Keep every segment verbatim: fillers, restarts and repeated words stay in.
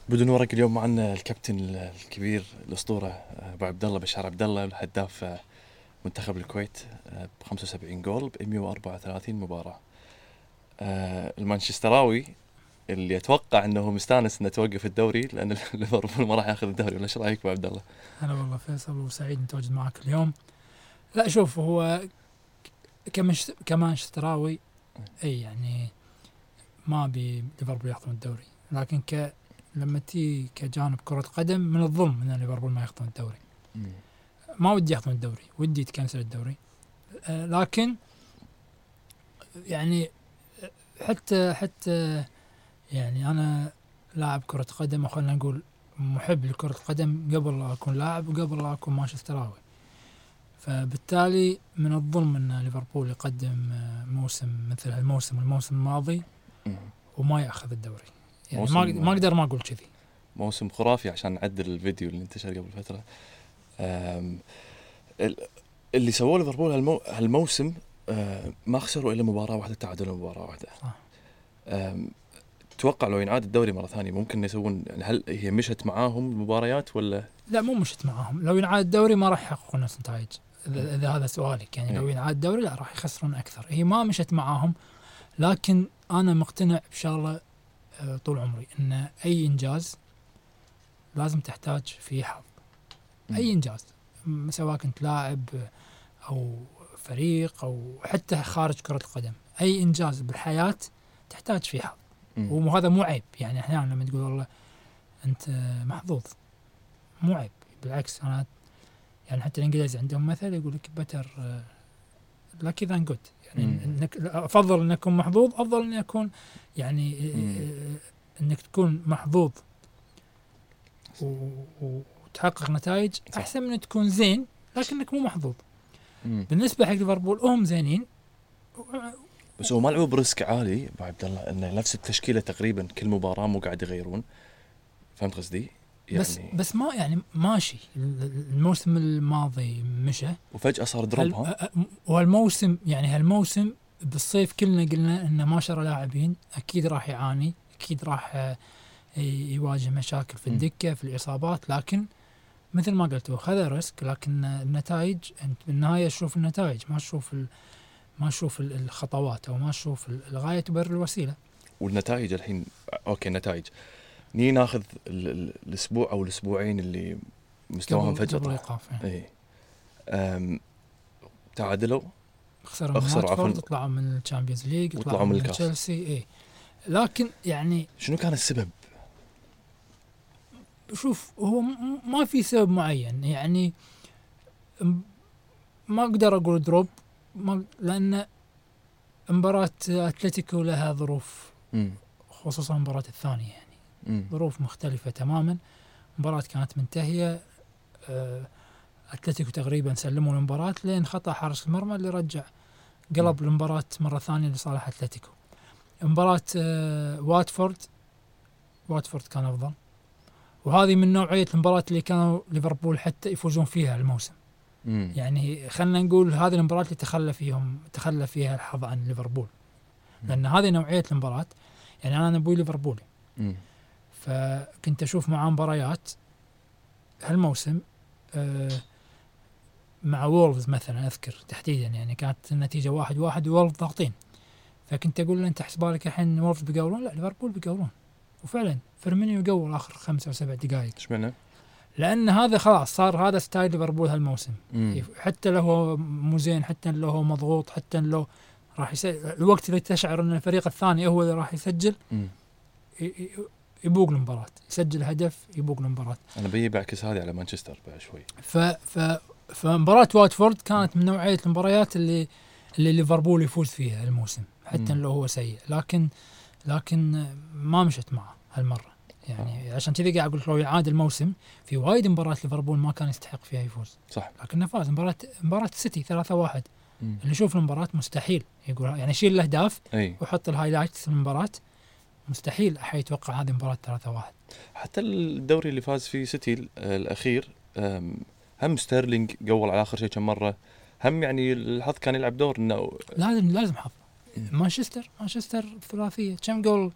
بدون ورق اليوم معنا الكابتن الكبير الأسطورة أبو عبد الله بشار عبد الله، الهداف منتخب الكويت ب خمسة وسبعين جول ب مئة وأربعة وثلاثين مباراة. المانشستراوي اللي أتوقع أنه مستانس أنه توقف الدوري لأن ليفربول ما راح يأخذ الدوري، ولا إيش رأيك أبو عبد الله؟ هلا والله فيصل، وسعيد نتواجد معك اليوم. لا شوف، هو كمش كمانشستراوي أي يعني ما بي ليفربول يأخذون الدوري، لكن ك لما تي كجانب كرة قدم من الظلم أن ليفربول ما يأخذون الدوري. م. ما ودي يأخذون الدوري، ودي يتكنسل الدوري، آه لكن يعني حتى حتى يعني أنا لاعب كرة قدم، وخلنا نقول محب لكرة القدم قبل لا أكون لاعب وقبل لا أكون مانشستراوي، فبالتالي من الظلم أن ليفربول يقدم موسم مثل هالموسم والموسم الماضي وما يأخذ الدوري. يعني ما ما أقدر ما أقول كذي. موسم خرافي عشان نعدل الفيديو اللي انتشر قبل فترة. اللي سووه ليفربول هالمو هالموسم ما خسروا إلا مباراة واحدة، تعادلوا مباراة واحدة. توقع لو ينعاد الدوري مرة ثانية ممكن يسوون، هل هي مشت معاهم المباريات ولا؟ لا مو مشت معاهم، لو ينعاد الدوري ما راح يحققون نفس النتائج. إذا هذا سؤالك يعني لو ينعاد الدوري لا راح يخسرون أكثر. هي ما مشت معاهم، لكن أنا مقتنع بشغلة طول عمري أن أي إنجاز لازم تحتاج فيه حظ. أي إنجاز سواء كنت لاعب أو فريق أو حتى خارج كرة القدم، أي إنجاز بالحياة تحتاج فيه حظ. وهذا مو عيب، يعني أحيانا لما تقول والله أنت محظوظ مو عيب، بالعكس. أنا يعني حتى الإنجليز عندهم مثل يقول لك better lucky than good، يعني إنك أفضل أن أكون محظوظ أفضل أن يكون يعني مم. إنك تكون محظوظ وتحقق نتائج أحسن من تكون زين لكنك مو محظوظ. مم. بالنسبة حق ليفربول هم زينين، بس هو ما لعبوا بريسك عالي ابو عبد الله، انه نفس التشكيله تقريبا كل مباراه مو قاعد يغيرون. فهمت قصدي؟ يعني بس بس ما يعني ماشي. الموسم الماضي مشى وفجاه صار دروب. ها والموسم يعني هالموسم بالصيف كلنا قلنا انه ما شرى لاعبين، اكيد راح يعاني، اكيد راح يواجه مشاكل في الدكه في الاصابات، لكن مثل ما قلت هو خذ ريسك، لكن النتائج انت بالنهايه تشوف النتائج، ما تشوف ما تشوف الخطوات او ما تشوف الغايه تبرر الوسيله. والنتائج الحين اوكي نتائج ني ناخذ الاسبوع او الاسبوعين اللي مستواهم فجاه طاح. اي امم تعادلوا، خسروا من واتفورد، طلعوا من الشامبيونز ليج، طلعوا من تشيلسي. اي لكن يعني شنو كان السبب؟ شوف هو ما في سبب معين، يعني ما اقدر اقول دروب، ما لان مباراة اتلتيكو لها ظروف، م. خصوصا المباراة الثانية يعني م. ظروف مختلفة تماما. مباراة كانت منتهية، اتلتيكو تقريبا سلموا المباراة لين خطأ حارس المرمى اللي رجع قلب م. المباراة مرة ثانية لصالح اتلتيكو. مباراة واتفورد واتفورد كان أفضل، وهذه من نوعية المباراة اللي كانوا ليفربول حتى يفوزون فيها الموسم. مم. يعني خلنا نقول هذه المباراة اللي تخلى فيهم تخلى فيها الحظ عن ليفربول، لأن هذه نوعية المباراة. يعني أنا نبوي ليفربولي، مم. فكنت أشوف معاه مباريات هالموسم آه مع وولفز مثلا أذكر تحديدا، يعني كانت النتيجة واحد واحد وولفز ضاغطين، فكنت أقول أنت حسبالك الحين وولفز بيقولون، لا ليفربول بيقولون، وفعلا فيرمينيو يقول آخر خمسة أو سبع دقائق. إيش معنى؟ لأن هذا خلاص صار هذا ستايل ليفربول هالموسم. مم. حتى لو هو مو زين، حتى لو هو مضغوط، حتى لو راح يسجل الوقت اللي تشعر أن الفريق الثاني هو اللي راح يسجل، يبوق المباراة، يسجل هدف يبوق المباراة. أنا بيجي بعكس هذه على مانشستر بقى شوي. ف ف فمباراة واتفورد كانت من نوعية المباريات اللي اللي ليفربول يفوز فيها الموسم، حتى مم. لو هو سيء، لكن لكن ما مشت معه هالمرة. يعني آه. عشان كذا قاعد أقول لو يعاد الموسم في وايد مباراة ليفربول ما كان يستحق فيها يفوز، صح، لكنه فاز. مباراة مباراة السيتي ثلاثة واحد، اللي يشوف المباراة مستحيل يقول يعني شيل الأهداف وحط الهايلايتس من المباراة، مستحيل أحد يتوقع هذه مباراة ثلاثة واحد. حتى الدوري اللي فاز فيه سيتي الأخير هم ستيرلينج قول على آخر شيء كم مرة، هم يعني الحظ كان يلعب دور إنه لازم لازم حظ. مانشستر مانشستر ثلاثية كم جول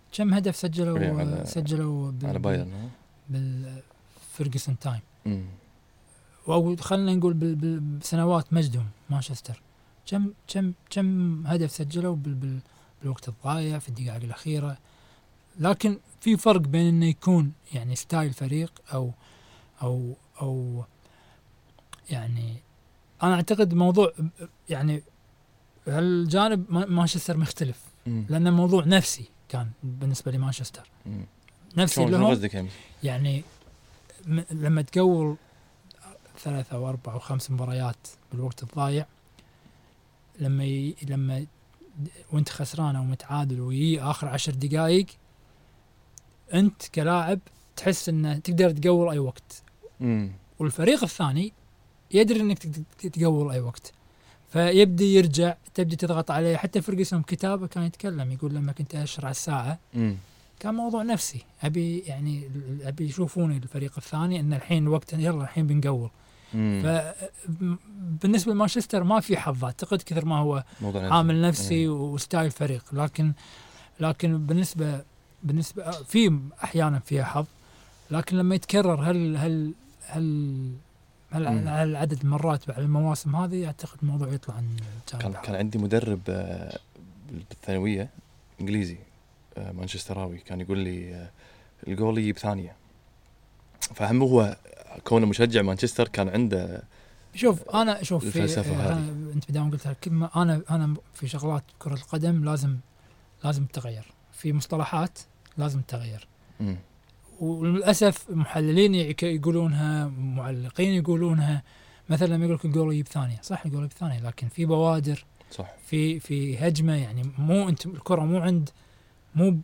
كم هدف سجلوا على سجلوا على بايرن بالفيرجسون تايم، امم او خلينا نقول بسنوات مجدهم مانشستر، كم كم كم هدف سجلوا بال بال بالوقت الضايع في الدقائق الاخيره. لكن في فرق بين انه يكون يعني ستايل فريق او او او يعني انا اعتقد موضوع يعني هالجانب مانشستر مختلف، لان الموضوع نفسي كان بالنسبه لمانشستر نفسي لهم يعني, يعني م- لما تقول ثلاثة أو أربعة أو خمس مباريات بالوقت الضايع، لما ي... لما وانت خسران أو متعادل ويجي آخر عشر دقائق، أنت كلاعب تحس إنه تقدر تقول أي وقت، مم. والفريق الثاني يدري إنك تقول أي وقت، فيبدي يرجع، تبدي تضغط عليه. حتى فرغسون كتابه كان يتكلم يقول لما كنت أشر على الساعة مم. كان موضوع نفسي، أبي يعني أبي يشوفوني الفريق الثاني إن الحين وقت يلا الحين بنقول. فبالنسبة لمانشستر ما في حظ أعتقد كثر ما هو عامل نفسي مم. وستايل فريق، لكن لكن بالنسبة بالنسبة في أحيانا فيها حظ، لكن لما يتكرر هل هل هل هل, هل عدد مرات بعد المواسم هذه أعتقد الموضوع يطلع عن كان كان عندي مدرب بالثانوية إنجليزي مانشستراوي كان يقول لي الجول يجيب ثانية، فهم هو كونه مشجع مانشستر كان عنده. شوف أنا شوف الفلسفة هذه أنت بداوم قلت كلمة، أنا أنا في شغلات كرة القدم لازم لازم تغير، في مصطلحات لازم تغير، م. وللأسف محللين يقولونها، معلقين يقولونها، مثلا لما يقولك الجول يجيب ثانية، صح الجول يجيب ثانية، لكن في بوادر، صح، في في هجمة، يعني مو أنت الكرة مو عند مو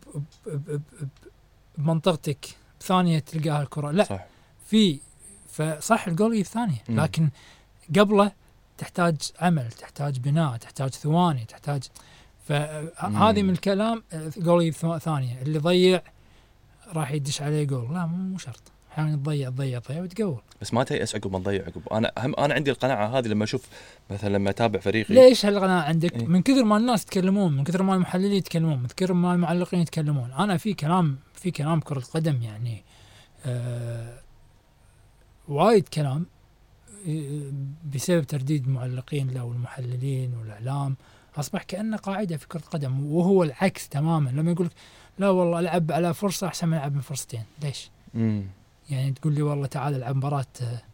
بمنطقتك ثانية تلقاها الكرة، لا صح. في فصح الجول يجيب ثانية، م. لكن قبله تحتاج عمل، تحتاج بناء، تحتاج ثواني، تحتاج، فهذه من الكلام جول يجيب ثانية، اللي ضيع راح يدش عليه جول، لا مو شرط، احيانا تضيع تضيع تضيع وتقول، بس ما تيأس عقب ما تضيع عقب. انا هم انا عندي القناعه هذه لما اشوف مثلا لما اتابع فريقي. ليش هالقناعه عندك؟ إيه؟ من كثر ما الناس يتكلمون، من كثر ما المحللين يتكلمون، من كثر ما المعلقين يتكلمون، انا في كلام في كلام كرة القدم يعني آه وايد كلام بسبب ترديد المعلقين له والمحللين والاعلام اصبح كأنه قاعده في كرة القدم، وهو العكس تماما. لما يقولك لا والله العب على فرصه احسن من العب من فرصتين، ليش؟ مم. يعني تقول لي والله تعال العب مباراة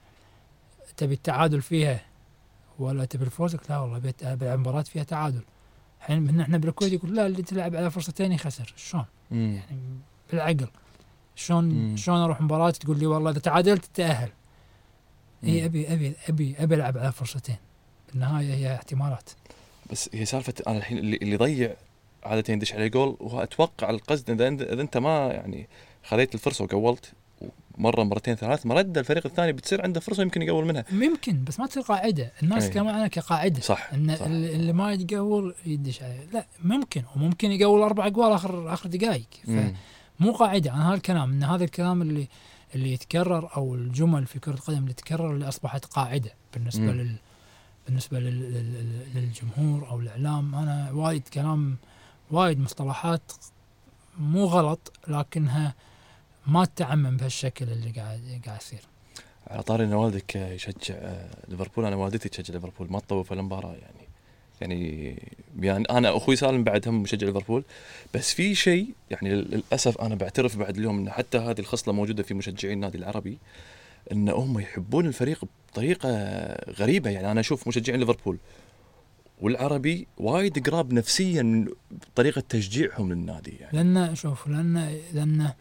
تبي التعادل فيها ولا تبي الفوز؟ لا والله بيت العب مباراة فيها تعادل. الحين احنا بالكويت يقول لا اللي تلعب على فرصتين يخسر، شلون؟ يعني بالعقل شلون شلون اروح مباراة تقول لي والله اذا تعادلت تتأهل؟ اي ابي ابي ابي ابي العب على فرصتين، بالنهاية هي احتمالات. بس هي سالفة انا الحين اللي, اللي ضيع عادة يندش عليه جول، واتوقع القصد اذا انت ما يعني خذيت الفرصة وقولت مرة مرتين ثلاث ما رد الفريق الثاني بتصير عنده فرصة يمكن يقول منها، ممكن، بس ما تصير قاعدة. الناس كانوا معنا كقاعدة، صح، ان صح. اللي ما يقول يدش عليه، لا ممكن، وممكن يقول اربع اقوال اخر اخر دقائق، فمو قاعدة. عن هذا الكلام، ان هذا الكلام اللي اللي يتكرر او الجمل في كرة القدم اللي تتكرر اللي اصبحت قاعدة بالنسبة مم. لل بالنسبة لل... للجمهور او الاعلام. انا وايد كلام وايد مصطلحات مو غلط، لكنها ما تتعمم بهالشكل اللي قاعد قاعد يصير. على طاري ان والدك يشجع ليفربول، انا والدتي تشجع ليفربول، ما تطوف في المباراة يعني يعني يعني انا اخوي سالم بعد هم مشجع ليفربول، بس في شيء يعني للاسف انا بعترف بعد اليوم ان حتى هذه الخصلة موجودة في مشجعين النادي العربي، ان هم يحبون الفريق بطريقة غريبة. يعني انا اشوف مشجعين ليفربول والعربي وايد قراب نفسيا من طريقة تشجيعهم للنادي، يعني لأن شوف لأن لأن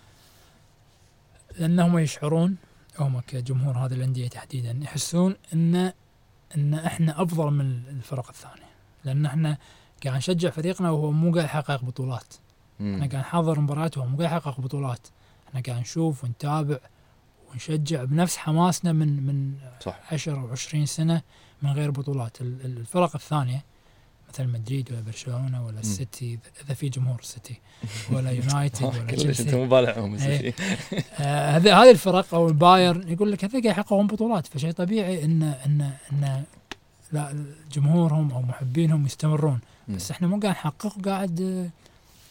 لأنهم يشعرون هم كجمهور هذه الأندية تحديدا يحسون إن إن إحنا أفضل من الفرق الثانية، لأن إحنا قاعد نشجع فريقنا وهو مو قاعد يحقق بطولات. مم. إحنا قاعد نحضر مباريات وهو مو قاعد يحقق بطولات. إحنا قاعد نشوف ونتابع ونشجع بنفس حماسنا من من عشر أو عشرين سنة من غير بطولات. الفرق الثانية مثل مدريد ولا برشلونة ولا السيتي، إذا في جمهور السيتي ولا يونايتد ولا تشيلسي، أنت مبالغهم السيتي. هذه هذه الفرق أو البايرن يقول لك هذا قاعد يحققون بطولات، فشيء طبيعي إن إن إن لا جمهورهم أو محبينهم يستمرون. بس إحنا مو قاعد نحقق، قاعد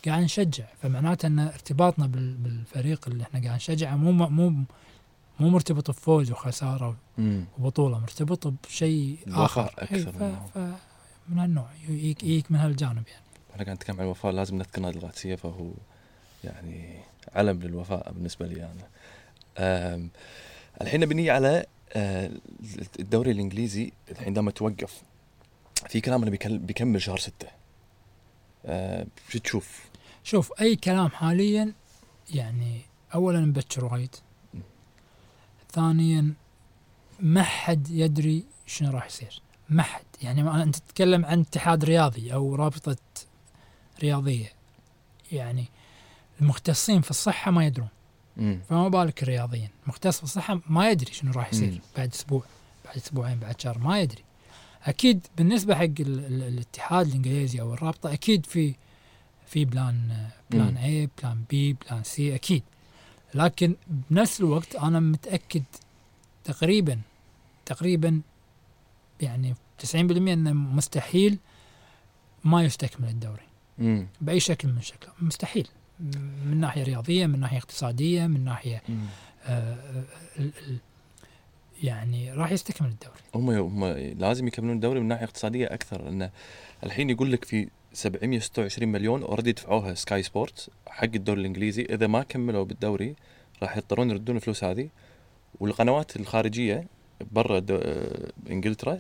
قاعد نشجع، فمعناته ان ارتباطنا بالفريق اللي احنا قاعد نشجعه مو مو مو مرتبط بفوز وخساره وبطوله، مرتبط بشيء اخر اكثر. ف... ف... من هالنوع يجيك يجيك من هالجانب. يعني احنا قاعد نتكلم عن الوفاء، لازم نذكر نادي القادسيه، فهو يعني علم للوفاء بالنسبه لي انا. الحين بنيجي على الدوري الانجليزي. الحين دام توقف في كلام انه بيكمل شهر ستة. شو تشوف؟ شوف اي كلام حاليا يعني اولا مبكر وايد، ثانيا ما حد يدري شنو راح يصير، ما حد. يعني ما انت تتكلم عن اتحاد رياضي او رابطه رياضيه، يعني المختصين في الصحه ما يدرون، مم. فما بالك الرياضيين. مختص في الصحه ما يدري شنو راح يصير مم. بعد اسبوع، بعد اسبوعين، بعد شهر، ما يدري. اكيد بالنسبه حق ال ال الاتحاد الانجليزي او الرابطه اكيد في في بلان بلان اي، بلان بي، بلان سي اكيد، لكن بنفس الوقت انا متاكد تقريبا تقريبا يعني تسعين بالمئة انه مستحيل ما يستكمل الدوري مم. باي شكل من الشكل، مستحيل، من ناحيه رياضيه، من ناحيه اقتصاديه، من ناحيه آه ال ال يعني راح يستكمل الدوري. هم هم لازم يكملون الدوري من ناحيه اقتصاديه اكثر، لان الحين يقول لك في سبعمية وستة وعشرين مليون اوريدي دفعوها سكاي سبورتس حق الدوري الانجليزي، اذا ما كملوا بالدوري راح يضطرون يردون الفلوس هذه. والقنوات الخارجيه برا انجلترا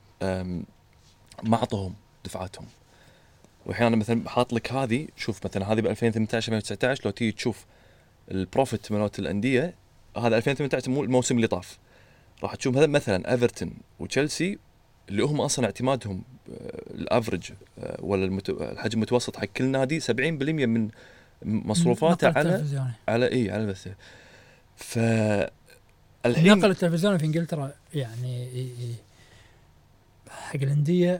ما عطوهم دفعاتهم. واحيانا مثلا حاط لك هذه، شوف مثلا هذه ب ألفين وثمانية عشر ألفين وتسعة عشر، لو تيجي تشوف البروفيت مالت الانديه، هذا ألفين وثمانية عشر مو الموسم اللي طاف، راح تشوف هذا مثلا ايفرتون وتشيلسي اللي هم اصلا اعتمادهم الافرج ولا المت... الحجم المتوسط حق كل نادي سبعين بالمئة من مصروفاته على على اي على بس. ف الحين النقل التلفزيوني في انجلترا يعني حق الانديه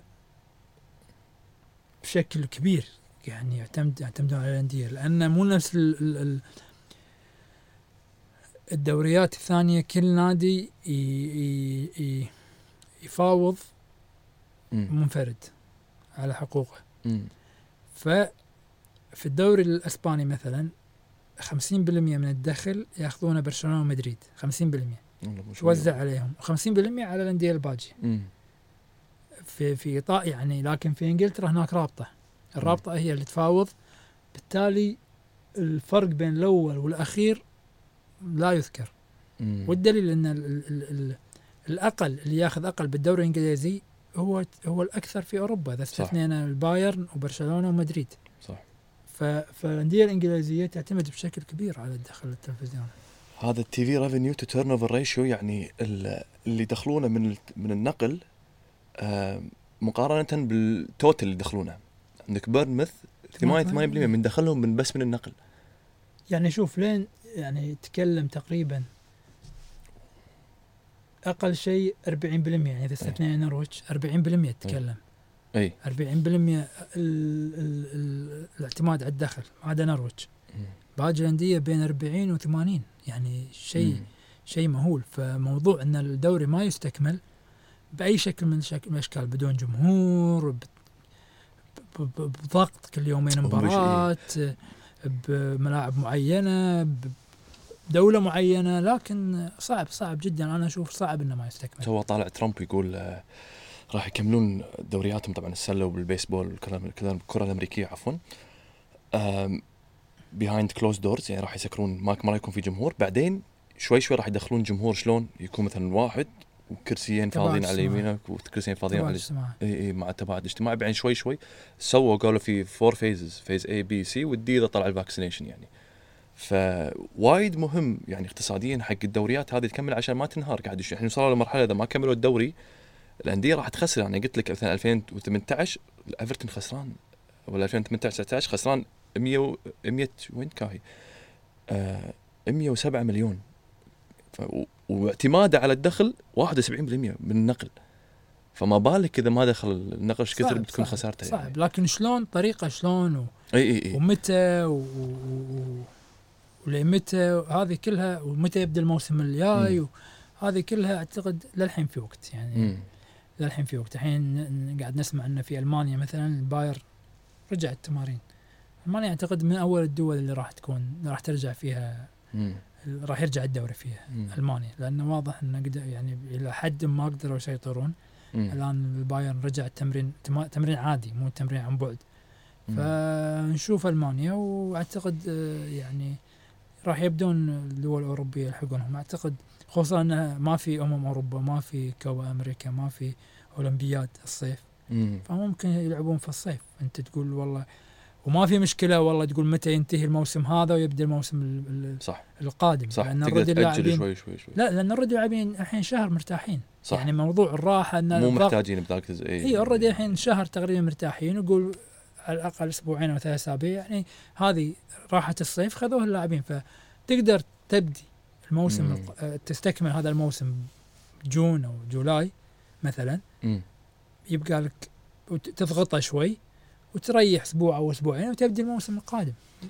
بشكل كبير، يعني يعتمد يعتمدون على الانديه، لان مو نفس ال ال الدوريات الثانيه كل نادي يفاوض منفرد على حقوقه. ففي الدوري الاسباني مثلا خمسين بالمئة من الدخل ياخذونه برشلونه ومدريد، خمسين بالمئة توزع عليهم، وخمسين بالمئة على الانديه الباقيه في في اطار يعني. لكن في انجلترا هناك رابطه، الرابطه هي اللي تفاوض، بالتالي الفرق بين الاول والاخير لا يذكر. مم. والدليل ان ال ال ال الاقل اللي ياخذ اقل بالدوري الانجليزي هو هو الاكثر في اوروبا، اذا استثنينا البايرن وبرشلونه ومدريد. صح. فالانديه الانجليزيه تعتمد بشكل كبير على الدخل التلفزيوني. هذا التي في ريفينيو تو تيرن اوفر ريشيو، يعني اللي يدخلونه من من النقل آه مقارنه بالتوتال اللي يدخلونه. عندك بيرنموث ثمانية وثمانين بالمئة من دخلهم من بس من النقل. يعني شوف لين يعني يتكلم تقريبا اقل شيء أربعين بالمئة، يعني اذا استثنينا نورويتش أربعين بالمئة تتكلم. اي أربعين بالمئة الاعتماد على الدخل ما عدا نورويتش. باقي الانديه بين أربعين وثمانين، يعني شيء شيء مهول. فموضوع ان الدوري ما يستكمل باي شكل من شكل من الاشكال، بدون جمهور، بضغط كل يومين مباراه، بملاعب معينه، بدوله معينه، لكن صعب صعب جدا. انا اشوف صعب انه ما يستكمل. هو طالع ترامب يقول آه راح يكملون دورياتهم طبعا السله والبيسبول والكلام الكلام الكره الامريكيه عفوا behind closed doors، يعني راح يسكرون ما ما يكون في جمهور. بعدين شوي شوي راح يدخلون جمهور، شلون يكون مثلا واحد وكرسيين فاضيين على يمينك وكرسيين فاضيين على اي اي مع تباعد اجتماعي. بعدين شوي شوي سووا قالوا في فور فيزز، فيز اي بي سي، والدي اذا طلع الفاكسينيشن يعني. فوايد مهم يعني اقتصاديا حق الدوريات هذه تكمل عشان ما تنهار. قاعد احنا وصلنا لمرحله اذا ما كملوا الدوري الانديه راح تخسر. يعني قلت لك مثلا ألفين وثمانية عشر ايفرتون خسران، ولا ألفين وثمانية عشر تسعة عشر خسران مية مية وين كاهي آه مية وسبعة مليون، واعتماده على الدخل واحد وسبعين بالمئة من النقل. فما بالك اذا ما دخل النقل ايش كثر بتكون خسارته صعب. يعني. لكن شلون طريقه شلون و... اي اي اي ومتى و... ولمتى هذه كلها، ومتى يبدا الموسم الجاي، وهذه كلها اعتقد للحين في وقت يعني. م. للحين في وقت. الحين قاعد نسمع انه في المانيا مثلا الباير رجع التمارين، المانيا اعتقد من اول الدول اللي راح تكون راح ترجع فيها مم. راح يرجع الدوري فيها مم. المانيا، لانه واضح انه قدر يعني الى حد ما قدروا يسيطرون. مم. الان البايرن رجع التمرين تما- تمرين عادي مو تمرين عن بعد. مم. فنشوف المانيا، واعتقد آه، يعني راح يبدون الدول الاوروبيه يلحقونهم اعتقد، خصوصا انه ما في امم اوروبا، ما في كوبا امريكا، ما في اولمبياد الصيف، مم. فممكن يلعبون في الصيف. انت تقول والله وما في مشكله والله تقول متى ينتهي الموسم هذا ويبدا الموسم ال- ال- صح القادم، صح لان تقدر نرد تأجل اللاعبين شوي شوي شوي. لا لان نرد اللاعبين الحين شهر مرتاحين. صح. يعني موضوع الراحه ان مو الضغط- محتاجين بذاك الز- إيه. اي اوريدي الحين شهر تقريبا مرتاحين، ويقول على الاقل اسبوعين او ثلاث اسابيع، يعني هذه راحه الصيف خذوها اللاعبين، فتقدر تبدي الموسم مم. الق- آه، تستكمل هذا الموسم جون او جولاي مثلا، مم. يبقى لك وت- تضغطه شوي وتريح اسبوع او اسبوعين وتبدي الموسم القادم.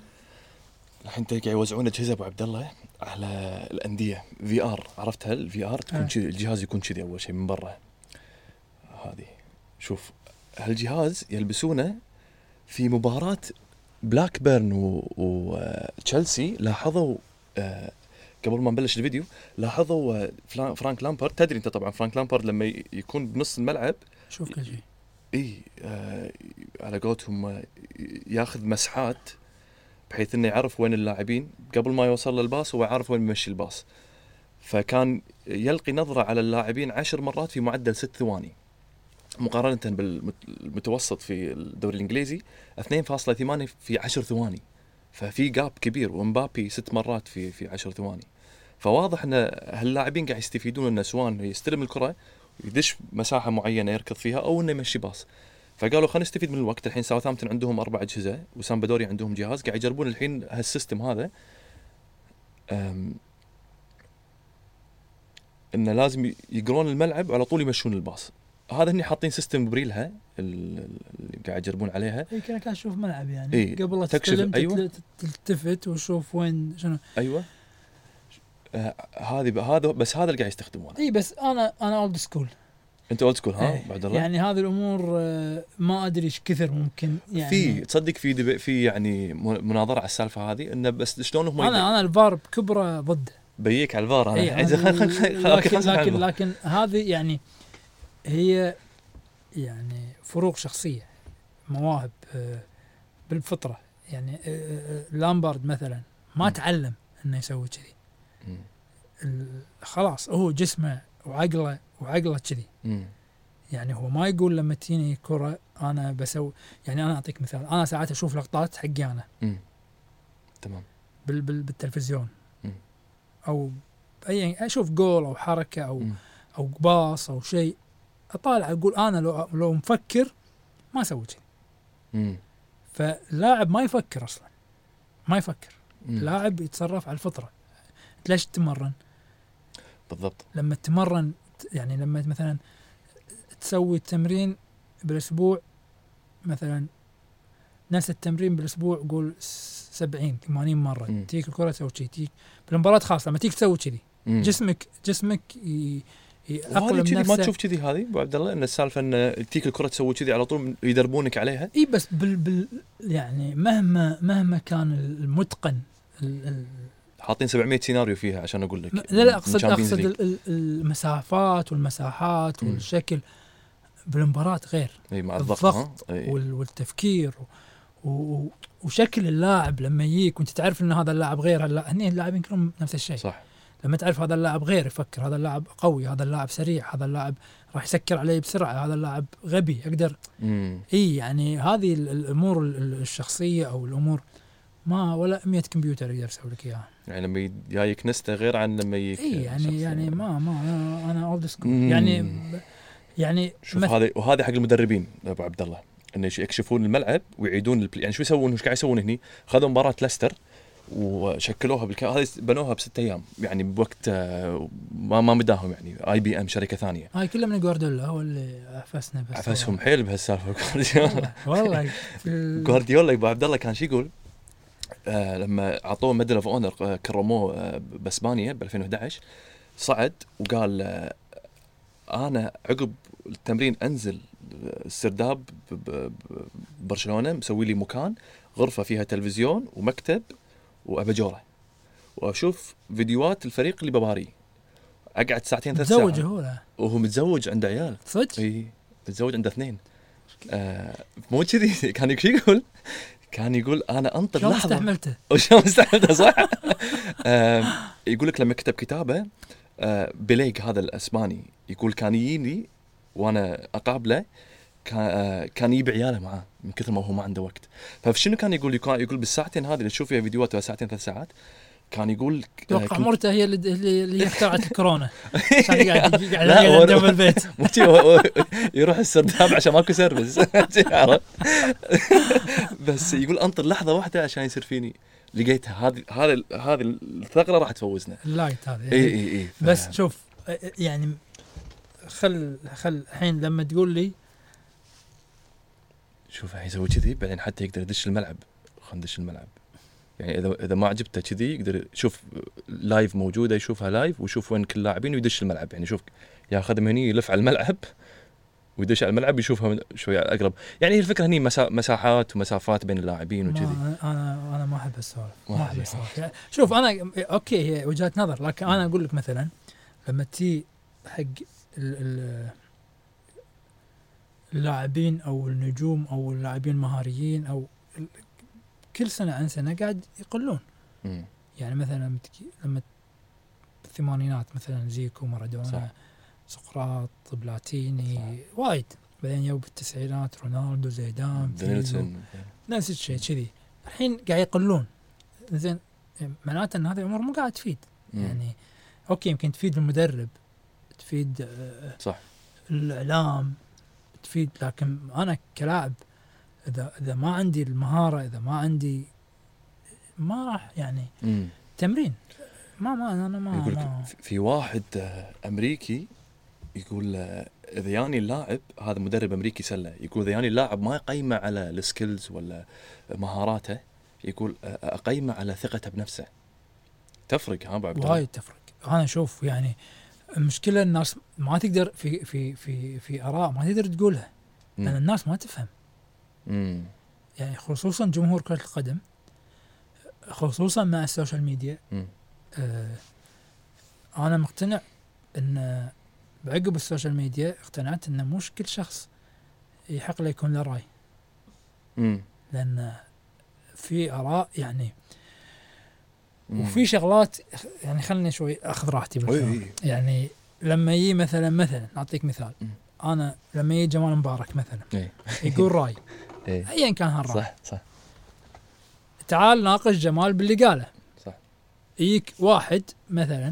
الحين تلقى يوزعون اجهزه ابو عبد الله على الانديه في ار، عرفتها الفي ار تكون آه. كذي، الجهاز يكون كذي اول شيء من برا. هذه شوف هالجهاز يلبسونه في مباراه بلاك بيرن وتشيلسي. لاحظوا آه، قبل ما نبلش الفيديو لاحظوا آه، فلا- فرانك لامبارد. تدري انت طبعا فرانك لامبارد لما ي- يكون بنص الملعب شوف كل شيء اي آه على قولتهم آه، ياخذ مسحات بحيث انه يعرف وين اللاعبين قبل ما يوصل للباص، هو عارف وين يمشي الباص. فكان يلقي نظرة على اللاعبين عشر مرات في معدل ست ثواني، مقارنة بالمتوسط في الدوري الانجليزي اثنين فاصلة ثمانية في عشر ثواني. ففي جاب كبير، ومبابي ست مرات في في عشر ثواني. فواضح ان هاللاعبين قاعد يستفيدون انه سواء يستلم الكرة يدش مساحة معينة يركض فيها او انه يمشي باص. فقالوا خلينا نستفيد من الوقت. الحين ساوثهامبتون عندهم اربع اجهزه وسامبدوري عندهم جهاز، قاعد يجربون الحين هالسيستم هذا، أم انه لازم يقرون الملعب وعلى طول يمشون الباص. هذا هني حاطين سيستم بريلها اللي قاعد يجربون عليها. اي كان اشوف ملعب يعني إيه. قبل لا تكشف. تستلم أيوة. تلتفت وشوف وين شنو. ايوه آه هذه هذا بس هذا اللي قاعد يستخدمونه. اي بس انا انا اولد سكول. انت اولد سكول ها إيه. بعد الله. يعني هذه الامور آه، ما ادري ايش كثر ممكن يعني في تصدق في دب... في يعني مناظره على السالفه هذه، انه بس شلون هم انا انا الفار بكبره ضده. بيك على الفار انا. إيه. إذا خل... خل... خل... لكن لكن, لكن هذه يعني هي يعني فروق شخصيه، مواهب آه، بالفطره. يعني آه، آه، لامبارد مثلا ما م. تعلم انه يسوي كذي. م. ال- خلاص هو جسمه وعقله وعقله كذي. م. يعني هو ما يقول لما تجيني كرة أنا بسوي. يعني أنا أعطيك مثال، أنا ساعات أشوف لقطات حقي أنا م. تمام بال بال بالتلفزيون م. أو أي أشوف جول أو حركة أو م. أو باص أو شيء، أطالع أقول أنا لو لو مفكر ما أسوي كذي. م. فلاعب ما يفكر أصلا، ما يفكر. م. لاعب يتصرف على الفطرة. ليش تتمرن؟ بالضبط. لما تتمرن يعني لما مثلا تسوي التمرين بالأسبوع مثلا نفس التمرين بالأسبوع قول سبعين ثمانين مرة، م. تيك الكرة تسوي شيء، تيك بالمباراة خاصة لما تيك تسوي كذي جسمك جسمك ي... يأقلم نفسه. ما تشوف كذي هذه أبو عبد الله إن السالفة إن تيك الكرة تسوي كذي على طول يدربونك عليها. إيه بس بال... بال... يعني مهما مهما كان المتقن ال... ال... حاطين سبعمية سيناريو فيها عشان أقول لك. لا لا أقصد أقصد ال... المسافات والمساحات م. والشكل بالمباراة غير. اي مع الضغط وال... والتفكير و... و... وشكل اللاعب لما يجيك وانت تعرف ان هذا اللاعب غير هلا. هني اللاعبين كلهم نفس الشيء. صح. لما تعرف هذا اللاعب غير يفكر، هذا اللاعب قوي، هذا اللاعب سريع، هذا اللاعب راح يسكر عليه بسرعة، هذا اللاعب غبي اقدر. امم اي يعني هذه الامور الشخصية او الامور ما ولا مية كمبيوتر يقدر يسوي لك اياها. يعني لما جايك نسته غير عن لما يجيك. اي يعني يعني ما ما انا, أنا اولد سكول يعني يعني شوف هذا وهذا حق المدربين ابو عبد الله انه يكشفون الملعب ويعيدون البل... يعني شو يسوون ايش قاعد يسوون هني. خذوا مباراه ليستر وشكلوها بالك... هذه بنوها بست ايام يعني بوقت ما ما مداهم يعني اي بي ام شركه ثانيه. هاي كلها من جوارديولا هو اللي عفسنا بس. عفسهم حيل بهالسالفه جوارديولا. والله جوارديولا ابو عبد الله كان شو يقول آه لما اعطوه ميدل اوف اونر كرموه آه باسبانيا ب ألفين وأحد عشر صعد وقال آه انا عقب التمرين انزل السرداب ببرشلونه مسوي لي مكان غرفه فيها تلفزيون ومكتب واباجوره، واشوف فيديوهات الفريق اللي بباري، اقعد ساعتين ثلاث ساعات. متزوج هو لا وهو متزوج عنده عيال صدق؟ اي متزوج عنده اثنين. آه مو كذي كان يقول كان يقول انا انطر شلون لحظه استحملته وشلون استحملته صح. آه يقول لك لما كتب كتابه آه بليغ هذا الاسباني، يقول كان يجيني وانا اقابله كان آه كان يجيب عياله معاه من كثر ما هو ما عنده وقت. فشنو كان يقول؟ يقول بالساعتين هذه اللي تشوف فيها فيديوهات ساعتين ثلاث ساعات، كان يقول توقع مرته هي اللي اللي, اللي اخترعت الكورونا عشان قاعد لا قاعد جنب البيت. يروح السرداب عشان ماكو سيرفيس. بس يقول انطر لحظه واحده عشان يصير فيني لقيتها هذه هذه هذه الثغره راح تفوزنا اللايت هذا. اي اي اي بس شوف يعني خل خل الحين لما تقول لي شوف الحين يسوي كذي بعدين حتى يقدر يدش الملعب. خلينا ندش الملعب يعني اذا اذا ما عجبته كذي يقدر يشوف لايف موجوده، يشوفها لايف ويشوف وين كل اللاعبين ويدش الملعب. يعني شوف ياخذ من هني يلف على الملعب ويدش على الملعب يشوفها شويه اقرب. يعني هي الفكره هني مسا... مساحات ومسافات بين اللاعبين وكذي. انا انا ما احب السوالف ما احب السوالف يعني شوف انا اوكي هي وجهه نظر، لكن انا اقول لك مثلا لما تي حق ال اللاعبين او النجوم او اللاعبين المهاريين او كل سنه عن سنه قاعد يقلون. م. يعني مثلا لما الثمانينات مثلا زيكو، مارادونا، سقراط، بلاتيني، وايد. بعدين يوم بالتسعينات رونالدو، زيدان، دانيلسون، نفس الشيء كذي. الحين قاعد يقلون. زين معناته ان هذه الامور مو قاعد تفيد. م. يعني اوكي يمكن تفيد المدرب، تفيد صح الاعلام، تفيد، لكن انا كلاعب اذا اذا ما عندي المهاره، اذا ما عندي ما راح يعني م. تمرين ما ما انا ما يقول ما في واحد امريكي يقول اذا يعني اللاعب هذا مدرب امريكي سله، يقول اذا يعني اللاعب ما يقيمه على السكيلز ولا مهاراته، يقول اقيمه على ثقته بنفسه. تفرق ها بعد وايد تفرق. انا اشوف يعني المشكله الناس ما تقدر في في في في اراء ما تقدر تقولها لان الناس ما تفهم. امم يعني خصوصا جمهور كرة القدم، خصوصا مع السوشيال ميديا. آه انا مقتنع ان بعقب السوشيال ميديا اقتنعت ان مش كل شخص يحق له يكون له راي. امم لان في اراء يعني مم. وفي شغلات يعني خلني شوي اخذ راحتي بالكلام. يعني لما يجي مثلا مثلا نعطيك مثال، مم. انا لما يجي جمال مبارك مثلا ايه. يقول راي ايه. ايا كان هالراي، صح صح، تعال ناقش جمال باللي قاله. صح. يجيك واحد مثلا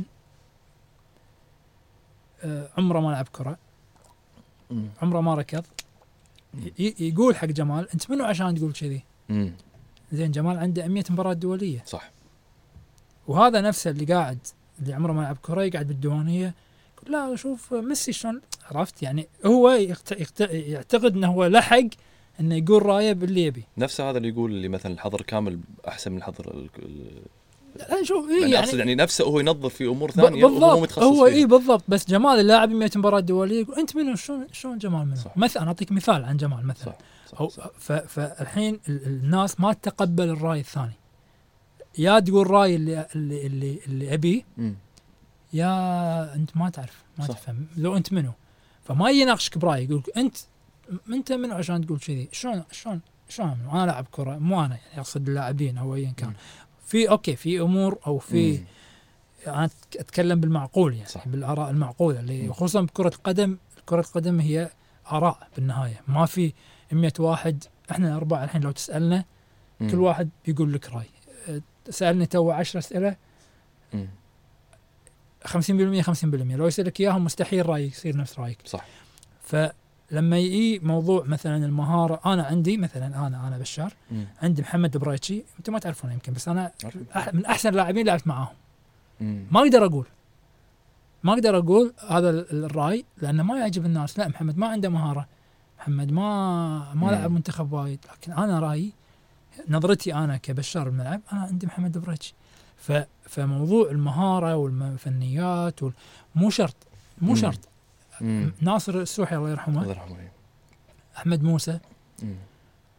آه عمره ما لعب كرة، مم. عمره ما ركض، ي- يقول حق جمال انت منو عشان تقول كذي؟ مم. زين جمال عنده مية مباراة دولية. صح. وهذا نفسه اللي قاعد اللي عمره ما لعب كرة يقعد بالديوانية يقول لا شوف ميسي شلون، عرفت؟ يعني هو يقت... يقت... يعتقد انه هو لحق انه يقول رايه باللي يبي. نفس هذا اللي يقول اللي مثلا الحظر كامل احسن من الحظر ال... لا شوف يعني, يعني يعني يعني نفسه هو ينظف في امور ثانيه بالضبط. وهو متخصص هو فيها. اي بالضبط. بس جمال اللاعب مية مباراة دولية يقول انت منو شلون شلون جمال منو؟ صح. مثلا اعطيك مثال عن جمال مثلا. صح. صح. أو صح. ف... فالحين الناس ما تتقبل الراي الثاني، يا تقول راي اللي اللي اللي, اللي ابيه، مم. يا انت ما تعرف ما صح. تفهم لو انت منو. فما يناقشك براي يقول انت انت منو عشان تقول كذي؟ شلون شلون شلون انا لاعب كره، مو انا يعني اقصد اللاعبين او ايا كان. مم. في اوكي في امور او في مم. انا اتكلم بالمعقول يعني صح. بالاراء المعقوله اللي مم. خصوصا بكره القدم. كره القدم هي اراء بالنهايه، ما في مية واحد. احنا اربعه الحين لو تسالنا مم. كل واحد بيقول لك راي. سالني تو عشرة اسئله مم. خمسين بالمية خمسين بالمية لو يسألك إياهم مستحيل رأيك يصير نفس رأيك. صح. فلما يجي موضوع مثلا المهارة، أنا عندي مثلا أنا أنا بشار مم. عندي محمد بريتشي، أنتم ما تعرفونه يمكن، بس أنا عارف. أح من أحسن اللاعبين لعبت معاهم. مم. ما أقدر أقول ما أقدر أقول هذا الرأي لأنه ما يعجب الناس. لا محمد ما عنده مهارة، محمد ما ما لعب منتخب وايد، لكن أنا رأيي نظرتي أنا كبشار الملعب أنا عندي محمد بريتشي. ف فموضوع المهارة والفنيات مو شرط مو مم. شرط. مم. ناصر السوحي الله يرحمه، الله يرحمه. أحمد موسى، مم.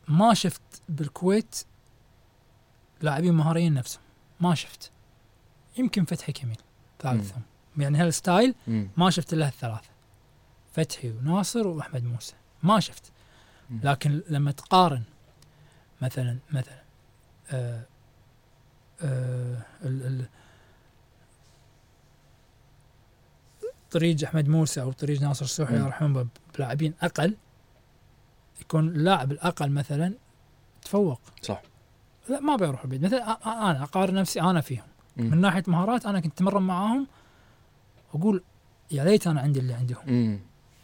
ما شفت بالكويت لاعبين مهاريين نفسهم، ما شفت. يمكن فتحي كميل ثالثهم، يعني هالستايل ما شفت الا الثلاثه، فتحي وناصر واحمد موسى، ما شفت. لكن لما تقارن مثلا مثلا آه آه ال ال طريق احمد موسى او طريق ناصر السوحي يرحمهم بلاعبين اقل، يكون اللاعب الاقل مثلا تفوق. صح. لا ما بيروح البيت. مثلا انا اقارن نفسي انا فيهم مم. من ناحيه مهارات، انا كنت اتمرن معاهم واقول يا ليت انا عندي اللي عندهم. مم.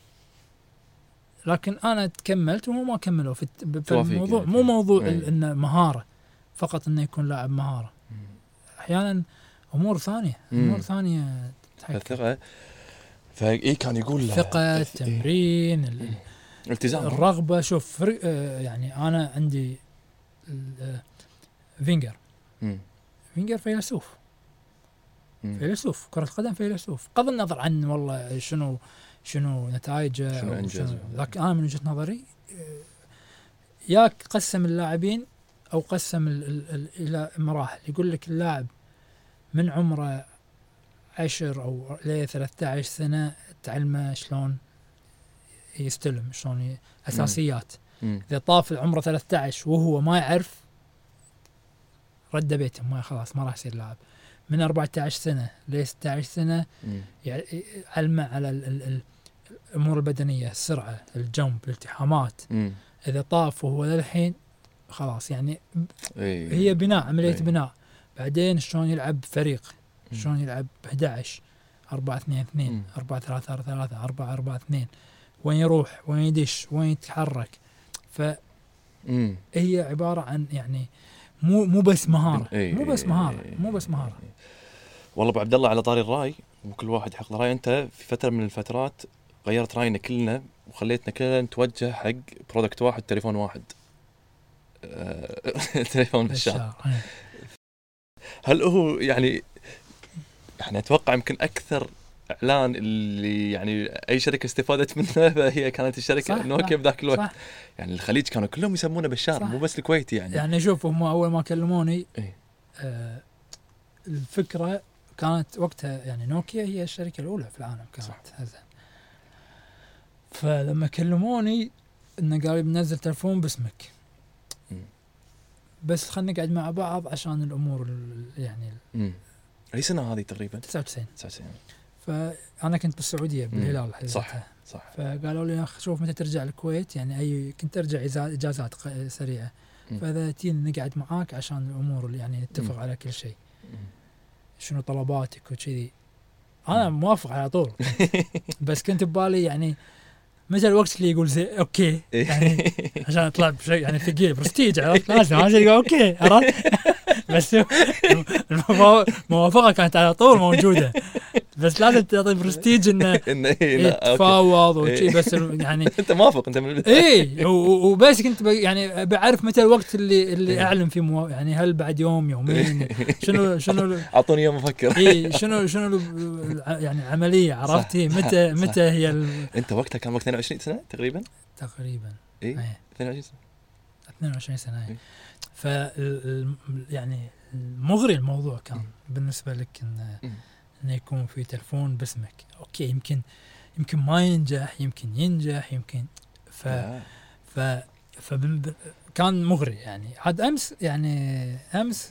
لكن انا تكملت وهم ما كملوا في الموضوع. يعني مو موضوع أي. انه مهاره فقط، انه يكون لاعب مهاره. مم. احيانا امور ثانيه امور مم. ثانيه الثقه. فاي كان يقول الثقه، التمرين، إيه؟ الالتزام، الرغبه. شوف يعني انا عندي فينجر مم. فينجر فيلسوف مم. فيلسوف كرة قدم، فيلسوف بغض النظر عن والله شنو شنو نتائجه شنو انجاز. لكن انا من وجهة نظري ياك قسم اللاعبين او قسم ال ال ال الى مراحل. يقول لك اللاعب من عمره عشر او ل ثلاثة عشر سنة تعلمه شلون يستلم، شلون اساسيات. مم. اذا طاف عمره ثلاثة عشر وهو ما يعرف، رد بيته، ما خلاص ما راح يصير لاعب. من أربعة عشر سنة ل ستة عشر سنة يعني علمه على ال ال ال الأمور البدنية، السرعة، الجمب، الالتحامات. مم. إذا طاف وهو للحين خلاص يعني أي. هي بناء، عملية أي. بناء. بعدين شلون يلعب فريق، شلون يلعب أحد عشر، أربعة اثنين اثنين، أربعة ثلاثة ثلاثة، أربعة أربعة اثنين، وين يروح، وين يدش، وين يتحرك. فهي عبارة عن يعني مو مو بس مهارة، مو بس مهارة، مو بس مهارة. والله ابو عبد الله، على طاري الراي وكل واحد حق راي، انت في فتره من الفترات غيرت راينا كلنا وخليتنا كلنا نتوجه حق برودكت واحد، تليفون واحد. تليفون بالشهر. هل هو يعني يعني اتوقع يمكن اكثر اعلان اللي يعني اي شركه استفادت منه فهي كانت الشركه نوكيا بذاك الوقت. يعني الخليج كانوا كلهم يسمونه بشار، مو بس الكويت. يعني يعني شوف، هم اول ما كلموني إيه؟ آه الفكره كانت وقتها يعني نوكيا هي الشركه الاولى في العالم كانت هذا. فلما كلموني انه قالوا بننزل تلفون باسمك، م. بس خلينا نقعد مع بعض عشان الامور يعني. امم اي سنه هذه تقريبا؟ تسعة وتسعين. تسعة وتسعين. فانا كنت بالسعوديه بالهلال. صح صح. فقالوا لي شوف متى ترجع الكويت، يعني اي كنت ارجع اجازات سريعه، فاذا تين نقعد معاك عشان الامور يعني نتفق م. على كل شيء، شنو طلباتك وكذي. انا موافق على طول. بس كنت ببالي يعني متى الوقت اللي يقول زي اوكي، يعني عشان اطلع بشيء يعني ثقيل برستيج، عرفت؟ لازم عشان يقول اوكي، عرفت؟ بس الموافقه كانت على طول موجوده، بس لازم تعطي برستيج انه يتفاوض وشيء. بس يعني انت موافق انت من اي، وبس كنت يعني بعرف متى الوقت اللي اللي اعلم فيه مو يعني هل بعد يوم يومين، شنو شنو اعطوني يوم افكر. اي شنو شنو يعني عمليه، عرفتي متى متى هي ال... انت وقتها كان وقت اثنين وعشرين سنه تقريبا تقريبا اي اثنين وعشرين سنه اثنين وعشرين سنه. اي ف يعني مغري الموضوع كان بالنسبه لك انه انه يكون في تلفون باسمك. اوكي، يمكن يمكن ما ينجح، يمكن ينجح، يمكن ف ف ف كان مغري يعني. عاد امس يعني امس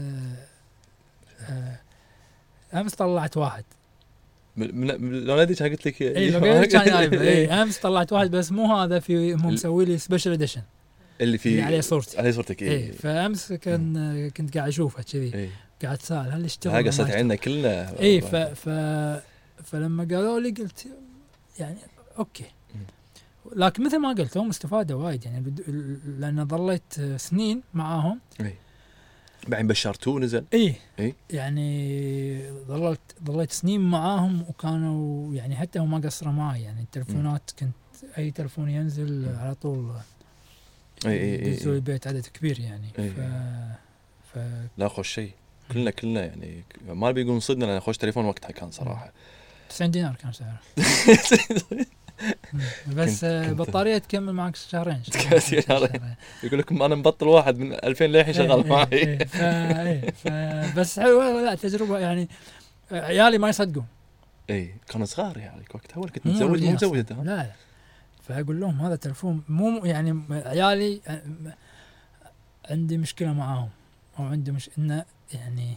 امس طلعت واحد لو ناديك قلت لك اي لو قلت كان جايبه. اي امس طلعت واحد بس مو هذا، في هم مسوي لي سبيشال اديشن اللي في اللي عليه صورتي عليه صورتك. اي إيه. فامس كان كنت قاعد اشوفها كذي، قاعد سال هل اشتغل. هاي قصت عندنا كلنا. اي ف ف فلما قالوا لي قلت يعني اوكي. لكن مثل ما قلت هم استفادوا وايد يعني، لان ظليت سنين معاهم. اي بعدين بشار تو نزل. اي اي يعني ظلت ظليت سنين معاهم، وكانوا يعني حتى هم ما قصروا معي يعني. التلفونات كنت اي تلفون ينزل م. على طول اي اي يدزوا البيت عدد كبير يعني. أي ف ف لا خوش شيء كلنا كلنا يعني ما بيقولون صدنا، لان خوش تليفون وقتها كان صراحه تسعين دينار كان سعره. بس كنت- كنت- بطارية تكمل معك شهرين شهرين. يقول لكم انا مبطل واحد من ألفين للحين شغال معي. إيه ف... إيه ف... بس حلوة، لا تجربة يعني. عيالي ما يصدقون، اي كانوا صغار يعني وقتها، ولا كنت مو متزوج؟ مولودين مو أصلاً. متزوج ها؟ لا لا، فأقول لهم هذا تلفون مو يعني عيالي عندي مشكلة معاهم، أو عندي مش إنه يعني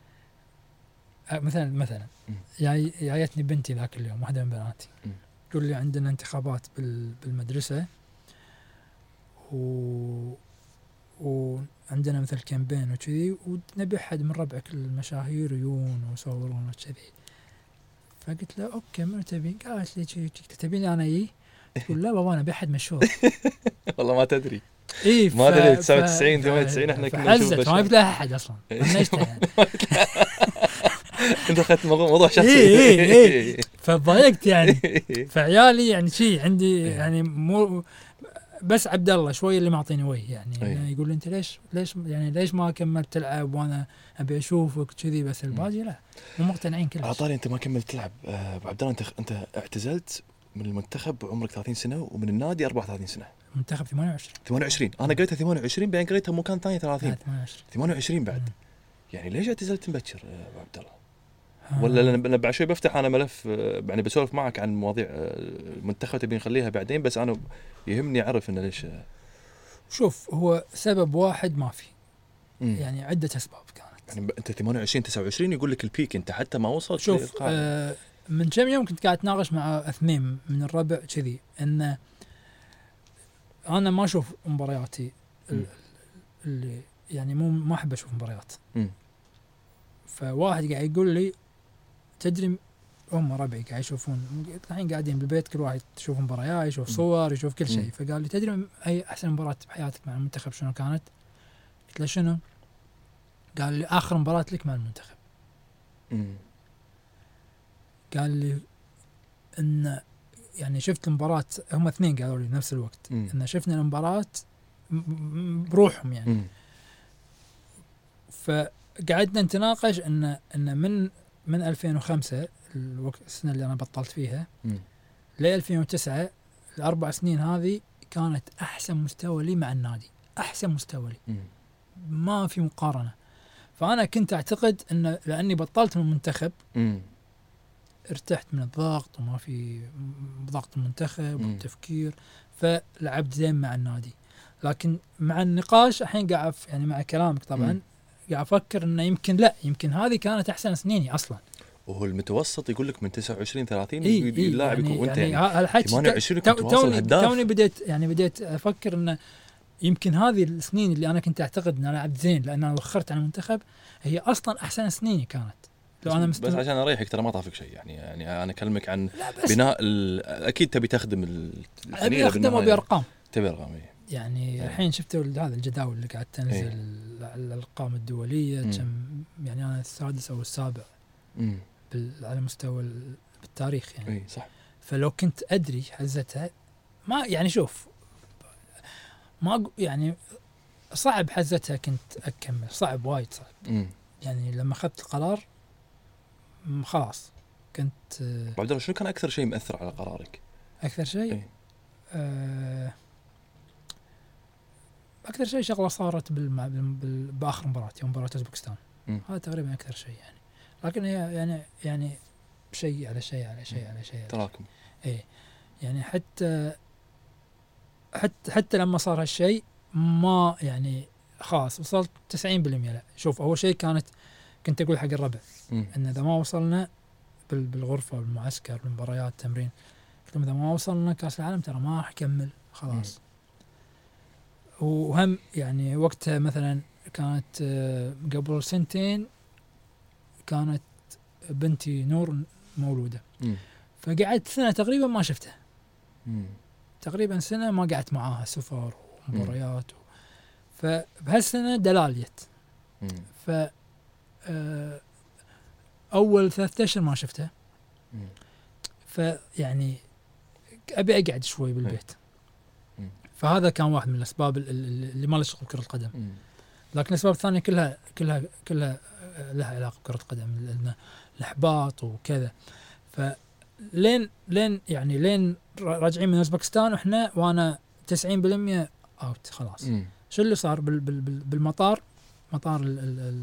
مثلا مثلا م. جاي جايتني بنتي ذاك اليوم، واحدة من بناتي، م. تقول لي عندنا انتخابات بال بالمدرسة، و وعندنا مثل كامبين وكذي، ونبي أحد من ربعك المشاهير يجون ويصورون وكذي. فقلت له أوكي من تبي؟ قالت لي شي تبيني أنا إيه؟ تقول لا بابا أنا بأحد مشهور. والله ما تدري. إيه ما ادري تسعة وتسعين ثمانية وتسعين احنا كنا نشوف فحزت، ما قلت لها أحد أصلا، طنشتها يعني. انت اخذت موضوع موضوع شخصي. إيه إيه إيه فضايقت يعني. فعيالي يعني شيء عندي يعني مو بس عبد الله شوي اللي معطيني وجه يعني, يعني يقول لي انت ليش ليش يعني ليش ما كملت تلعب وانا ابي اشوفك كذي، بس الباقي لا مو مقتنعين كلش. عطاري انت ما كملت تلعب ابو عبد الله، انت انت اعتزلت من المنتخب بعمرك ثلاثين سنه ومن النادي أربعة وثلاثين سنه. منتخب ثمانية وعشرين ثمانية وعشرين انا قريتها ثمانية وعشرين بعدين قريتها مكان ثاني ثلاثين. ثمانية وعشرين بعد. مم. يعني ليش اعتزلت مبكر ابو عبد الله؟ ولا انا بعد شوي بفتح انا ملف يعني بسولف معك عن مواضيع المنتخب تبي نخليها بعدين، بس انا يهمني اعرف انه ليش. شوف هو سبب واحد ما في، مم. يعني عدة اسباب كانت. يعني انت ثمانية وعشرين تسعة وعشرين يقول لك البيك انت حتى ما وصلت. شوف آه من كم يوم كنت قاعد اتناقش مع اثنين من الربع كذي، ان انا ما اشوف مبارياتي اللي يعني مو ما احب اشوف مباريات. مم. فواحد قاعد يقول لي تدري هم ربعي قاعد يشوفون الحين قاعدين بالبيت، كل واحد يشوف مباريات، يشوف صور، يشوف كل شيء. فقال لي تدري اي احسن مباراة بحياتك مع المنتخب شنو كانت؟ قلت له شنو؟ قال لي اخر مباراة لك مع المنتخب. مم. قال لي ان يعني شفت المباراة، هم اثنين قالوا لي نفس الوقت، مم. ان شفنا المباراة بروحهم يعني. مم. فقعدنا نتناقش ان ان من من ألفين وخمسة الوقت السنة اللي انا بطلت فيها ل ألفين وتسعة الاربع سنين هذه كانت احسن مستوى لي مع النادي، احسن مستوى لي مم. ما في مقارنة. فانا كنت اعتقد ان لاني بطلت من المنتخب مم. ارتحت من الضغط وما في ضغط المنتخب مم. والتفكير، فلعبت زين مع النادي. لكن مع النقاش الحين قاعد يعني مع كلامك طبعا مم. قاعد افكر انه يمكن لا يمكن هذه كانت احسن سنيني اصلا. وهو المتوسط يقول لك من تسعة وعشرين ثلاثين إيه إيه اللاعب يعني يكون وانت يعني, يعني يعني ثمانية وعشرين كنت واصل هداف. توني بديت يعني بديت افكر انه يمكن هذه السنين اللي انا كنت اعتقد ان انا لعبت زين لان انا وخرت عن المنتخب هي اصلا احسن سنيني كانت. لو انا بس عشان اريحك ترى ما طافك شيء يعني يعني انا اكلمك عن بس بناء اكيد تبي تخدم الفريق، ابي اخدمه بارقام تبي ارقام يعني. الحين شفت هذا الجداول اللي قاعد تنزل ايه. الارقام الدوليه كم يعني انا السادس او السابع على مستوى بالتاريخ يعني. اي صح. فلو كنت ادري حزتها ما يعني شوف ما يعني صعب حزتها كنت اكمل، صعب وايد صعب. مم. يعني لما اخذت القرار خلاص كنت. عبد الله شنو كان اكثر شيء مؤثر على قرارك؟ اكثر شيء ايه. آه اكثر شيء شغله صارت بالمع... بال... باخر مباراه يوم مباراه اوزبكستان، هذا تقريبا اكثر شيء يعني. لكن هي يعني يعني شيء على شيء على شيء على شيء تراكم. ايه يعني حتى حتى حتى لما صار هالشيء ما يعني خلاص وصلت تسعين بالمئة. لا شوف اول شيء كانت كنت اقول حق الربع م. ان اذا ما وصلنا بال... بالغرفه بالمعسكر بالمباريات التمرين، قلت لهم اذا ما وصلنا كاس العالم ترى ما راح اكمل خلاص. م. وهم يعني وقتها مثلا كانت قبل سنتين كانت بنتي نور مولودة، م. فقعدت سنة تقريبا ما شفتها، م. تقريبا سنة ما قعدت معاها سفر ومباريات و... فبهالسنة دلاليت، ف أول ثلاثة أشهر ما شفتها، فيعني أبي أقعد شوي بالبيت. فهذا كان واحد من الأسباب اللي ما له شغل بكرة القدم. م. لكن الأسباب الثانية كلها كلها كلها لها علاقة بكرة القدم، الإحباط وكذا. لين لين يعني لين راجعين من اوزبكستان واحنا وانا تسعين بالمية اوت خلاص. مم. شو اللي صار بال بال بالمطار مطار ال ال ال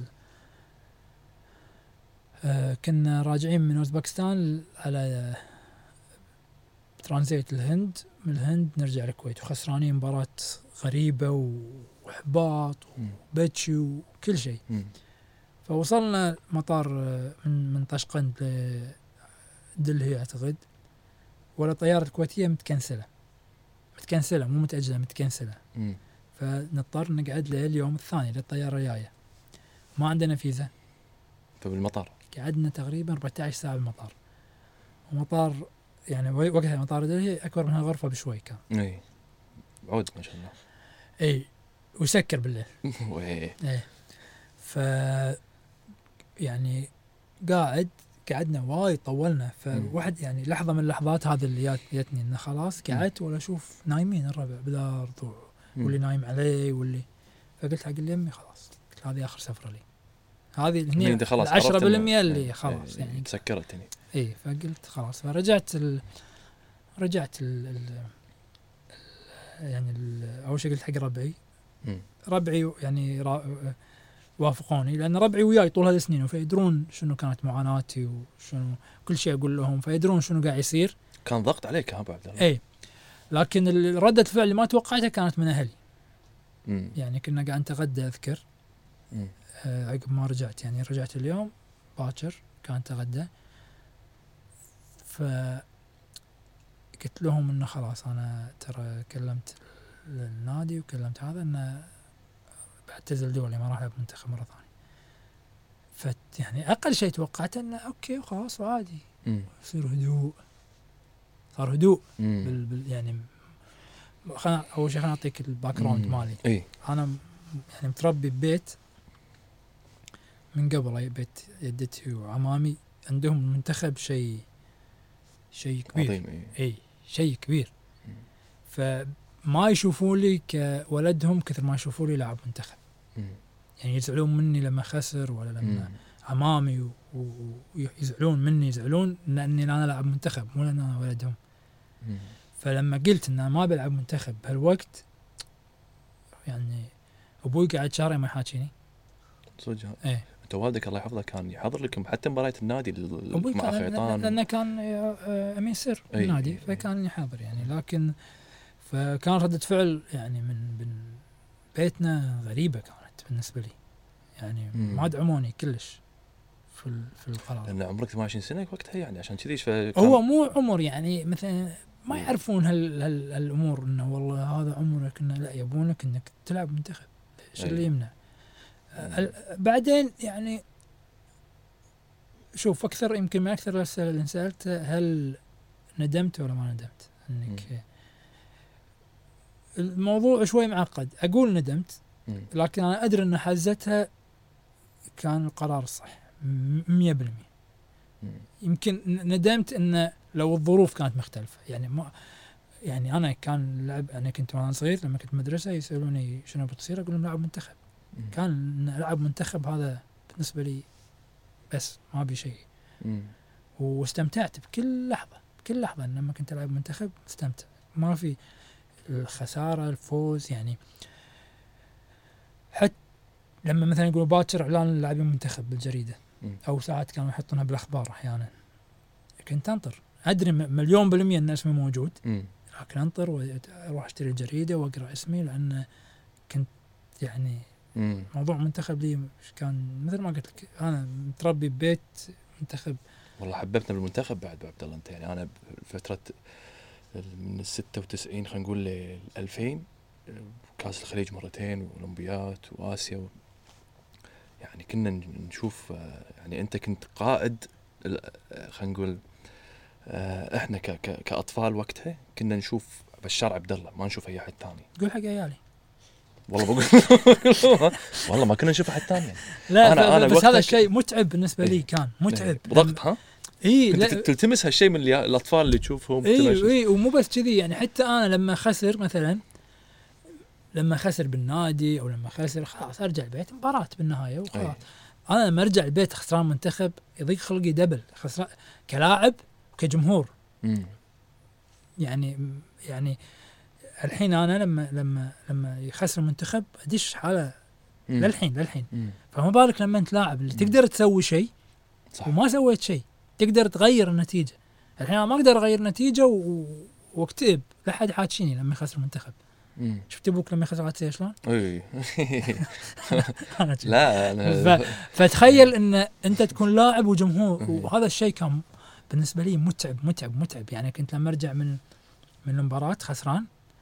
آه كنا راجعين من اوزبكستان على ترانزيت الهند، من الهند نرجع الكويت وخسرانين مباراة غريبة وإحباط وبتشي وكل شيء. فوصلنا مطار من من طشقند لدلهي أعتقد، ولا طيارة الكويتية متكنسلة متكنسلة مو متأجلة متكنسلة. مم. فنضطر نقعد له اليوم الثاني للطيارة الجاية، ما عندنا فيزا. فبالمطار قعدنا تقريبا أربعة عشر ساعة بالمطار، ومطار يعني وقتها مطار دلهي أكبر من هالغرفة بشوي كان. اي عود ما شاء الله. اي ويسكر بالليل. اي ف يعني قاعد قعدنا وايد طولنا. فواحد يعني لحظة من اللحظات هذه اللي جتني انه خلاص قعدت ولا اشوف نايمين الربع بالارض واللي نايم عليه واللي، فقلت حق اليمي خلاص قلت هذه اخر سفرة لي، هذه هني عشرة بالمية اللي خلاص يعني تسكرت هني. اي فقلت خلاص. فرجعت ال... رجعت ال... ال... يعني ال... اول شيء قلت حق ربعي م. ربعي يعني را... وافقوني لان ربعي وياي طول هالسنين وفيدرون شنو كانت معاناتي وشنو كل شيء اقول لهم، فيدرون شنو قاعد يصير. كان ضغط عليك ها ابو عبد الله؟ اي لكن ردة الفعل اللي ما توقعتها كانت من اهلي. م. يعني كنا قاعد نتغدى اذكر آه عقب ما رجعت، يعني رجعت اليوم باكر كان تغدى، فقلت لهم انه خلاص انا ترى كلمت النادي وكلمت هذا انه بعتزل دولي ما راح العب منتخب مره ثانيه. فت يعني اقل شيء توقعت انه اوكي وخلاص وعادي يصير هدوء. صار هدوء بال بال يعني خلنا اول شيء خلنا اعطيك الباك جراوند مالي. اي انا يعني متربي ببيت من قبل، بيت جدتي وعمامي عندهم المنتخب شيء شيء كبير. عظيم. اي شيء كبير. فما يشوفوا لي كولدهم كثر ما يشوفوا لي لاعب منتخب. مم. يعني يزعلون مني لما خسر ولا لما مم. عمامي ويزعلون مني يزعلون لاني انا لاعب منتخب مو لان انا ولدهم. مم. فلما قلت ان ما بلعب منتخب بهالوقت يعني ابوي قاعد شهرين ما يحاكيني صدق. ايه انت والدك الله يحفظه كان يحضر لكم حتى مباريات النادي مع خيطان؟ لانه كان امين سر النادي أي. فكان يحضر يعني. لكن فكان ردة فعل يعني من, من بيتنا غريبة كانت بالنسبة لي يعني. مم. ما دعموني كلش في في القرار لأن عمرك ثمانية وعشرين سنة وقتها يعني عشان كذي. هو مو عمر يعني مثلا ما يعرفون هال هال هالامور انه والله هذا عمرك انه لا يبونك انك تلعب منتخب. ايش اللي يمنع؟ بعدين يعني شوف اكثر يمكن من اكثر الاسئله اللي سالتها هل ندمت ولا ما ندمت انك م. الموضوع شوي معقد. اقول ندمت م. لكن انا ادري ان حزتها كان القرار الصح مية بالمية. يمكن ندمت ان لو الظروف كانت مختلفه يعني ما يعني انا كان لعب انا كنت وانا صغير لما كنت مدرسه يسالوني شنو بتصير اقول لهم لاعب منتخب. م. كان العب منتخب هذا بالنسبه لي بس ما بي شيء. واستمتعت بكل لحظه بكل لحظه لما كنت العب منتخب استمتع. ما في الخساره الفوز يعني. حتى لما مثلا يقولوا باكر اعلان لاعبين منتخب بالجريده م. او ساعات كانوا يحطونها بالاخبار احيانا كنت انطر ادري مليون بالمية ان اسمي موجود م. لكن انطر واروح اشتري الجريده واقرا اسمي لان كنت يعني م. موضوع منتخب لي كان مثل ما قلت لك انا متربي ببيت منتخب. والله حببتنا بالمنتخب بعد عبد الله انت يعني. انا بفتره من الستة وتسعين خلينا نقول ل ألفين كاس الخليج مرتين واولمبيات واسيا و... يعني كنا نشوف يعني انت كنت قائد خلينا نقول احنا ك... ك... كاطفال وقتها كنا نشوف بشار عبد الله ما نشوف اي احد ثاني. قول حق عيالي والله بقول والله ما كنا نشوف احد ثاني يعني. لا أنا أنا بس هذا الشيء متعب بالنسبه لي. كان متعب ضغط ها اي تلتمس هالشيء من الاطفال اللي تشوفهم. اي اي ومو بس كذي يعني. حتى انا لما خسر مثلا لما خسر بالنادي او لما خسر خلاص ارجع البيت مباراه بالنهايه وخلاص. انا لما ارجع البيت خسران منتخب يضيق خلقي دبل. خسران كلاعب كجمهور. مم. يعني يعني الحين انا لما لما لما يخسر المنتخب ادش حاله مم. للحين للحين مم. فما بالك لما انت لاعب اللي مم. تقدر تسوي شيء صح. وما سويت شيء، تقدر تغير النتيجه. الحين انا ما اقدر اغير نتيجه و... واكتئب، لا حد حاتشيني لما يخسر المنتخب. مم. شفت ابوك لما يخسر عاد شلون؟ اي أنا كذا. لا انا ف... فتخيل ان انت تكون لاعب وجمهور، مم. وهذا الشيء كان بالنسبه لي متعب متعب متعب. يعني كنت لما ارجع من من المباراه خسران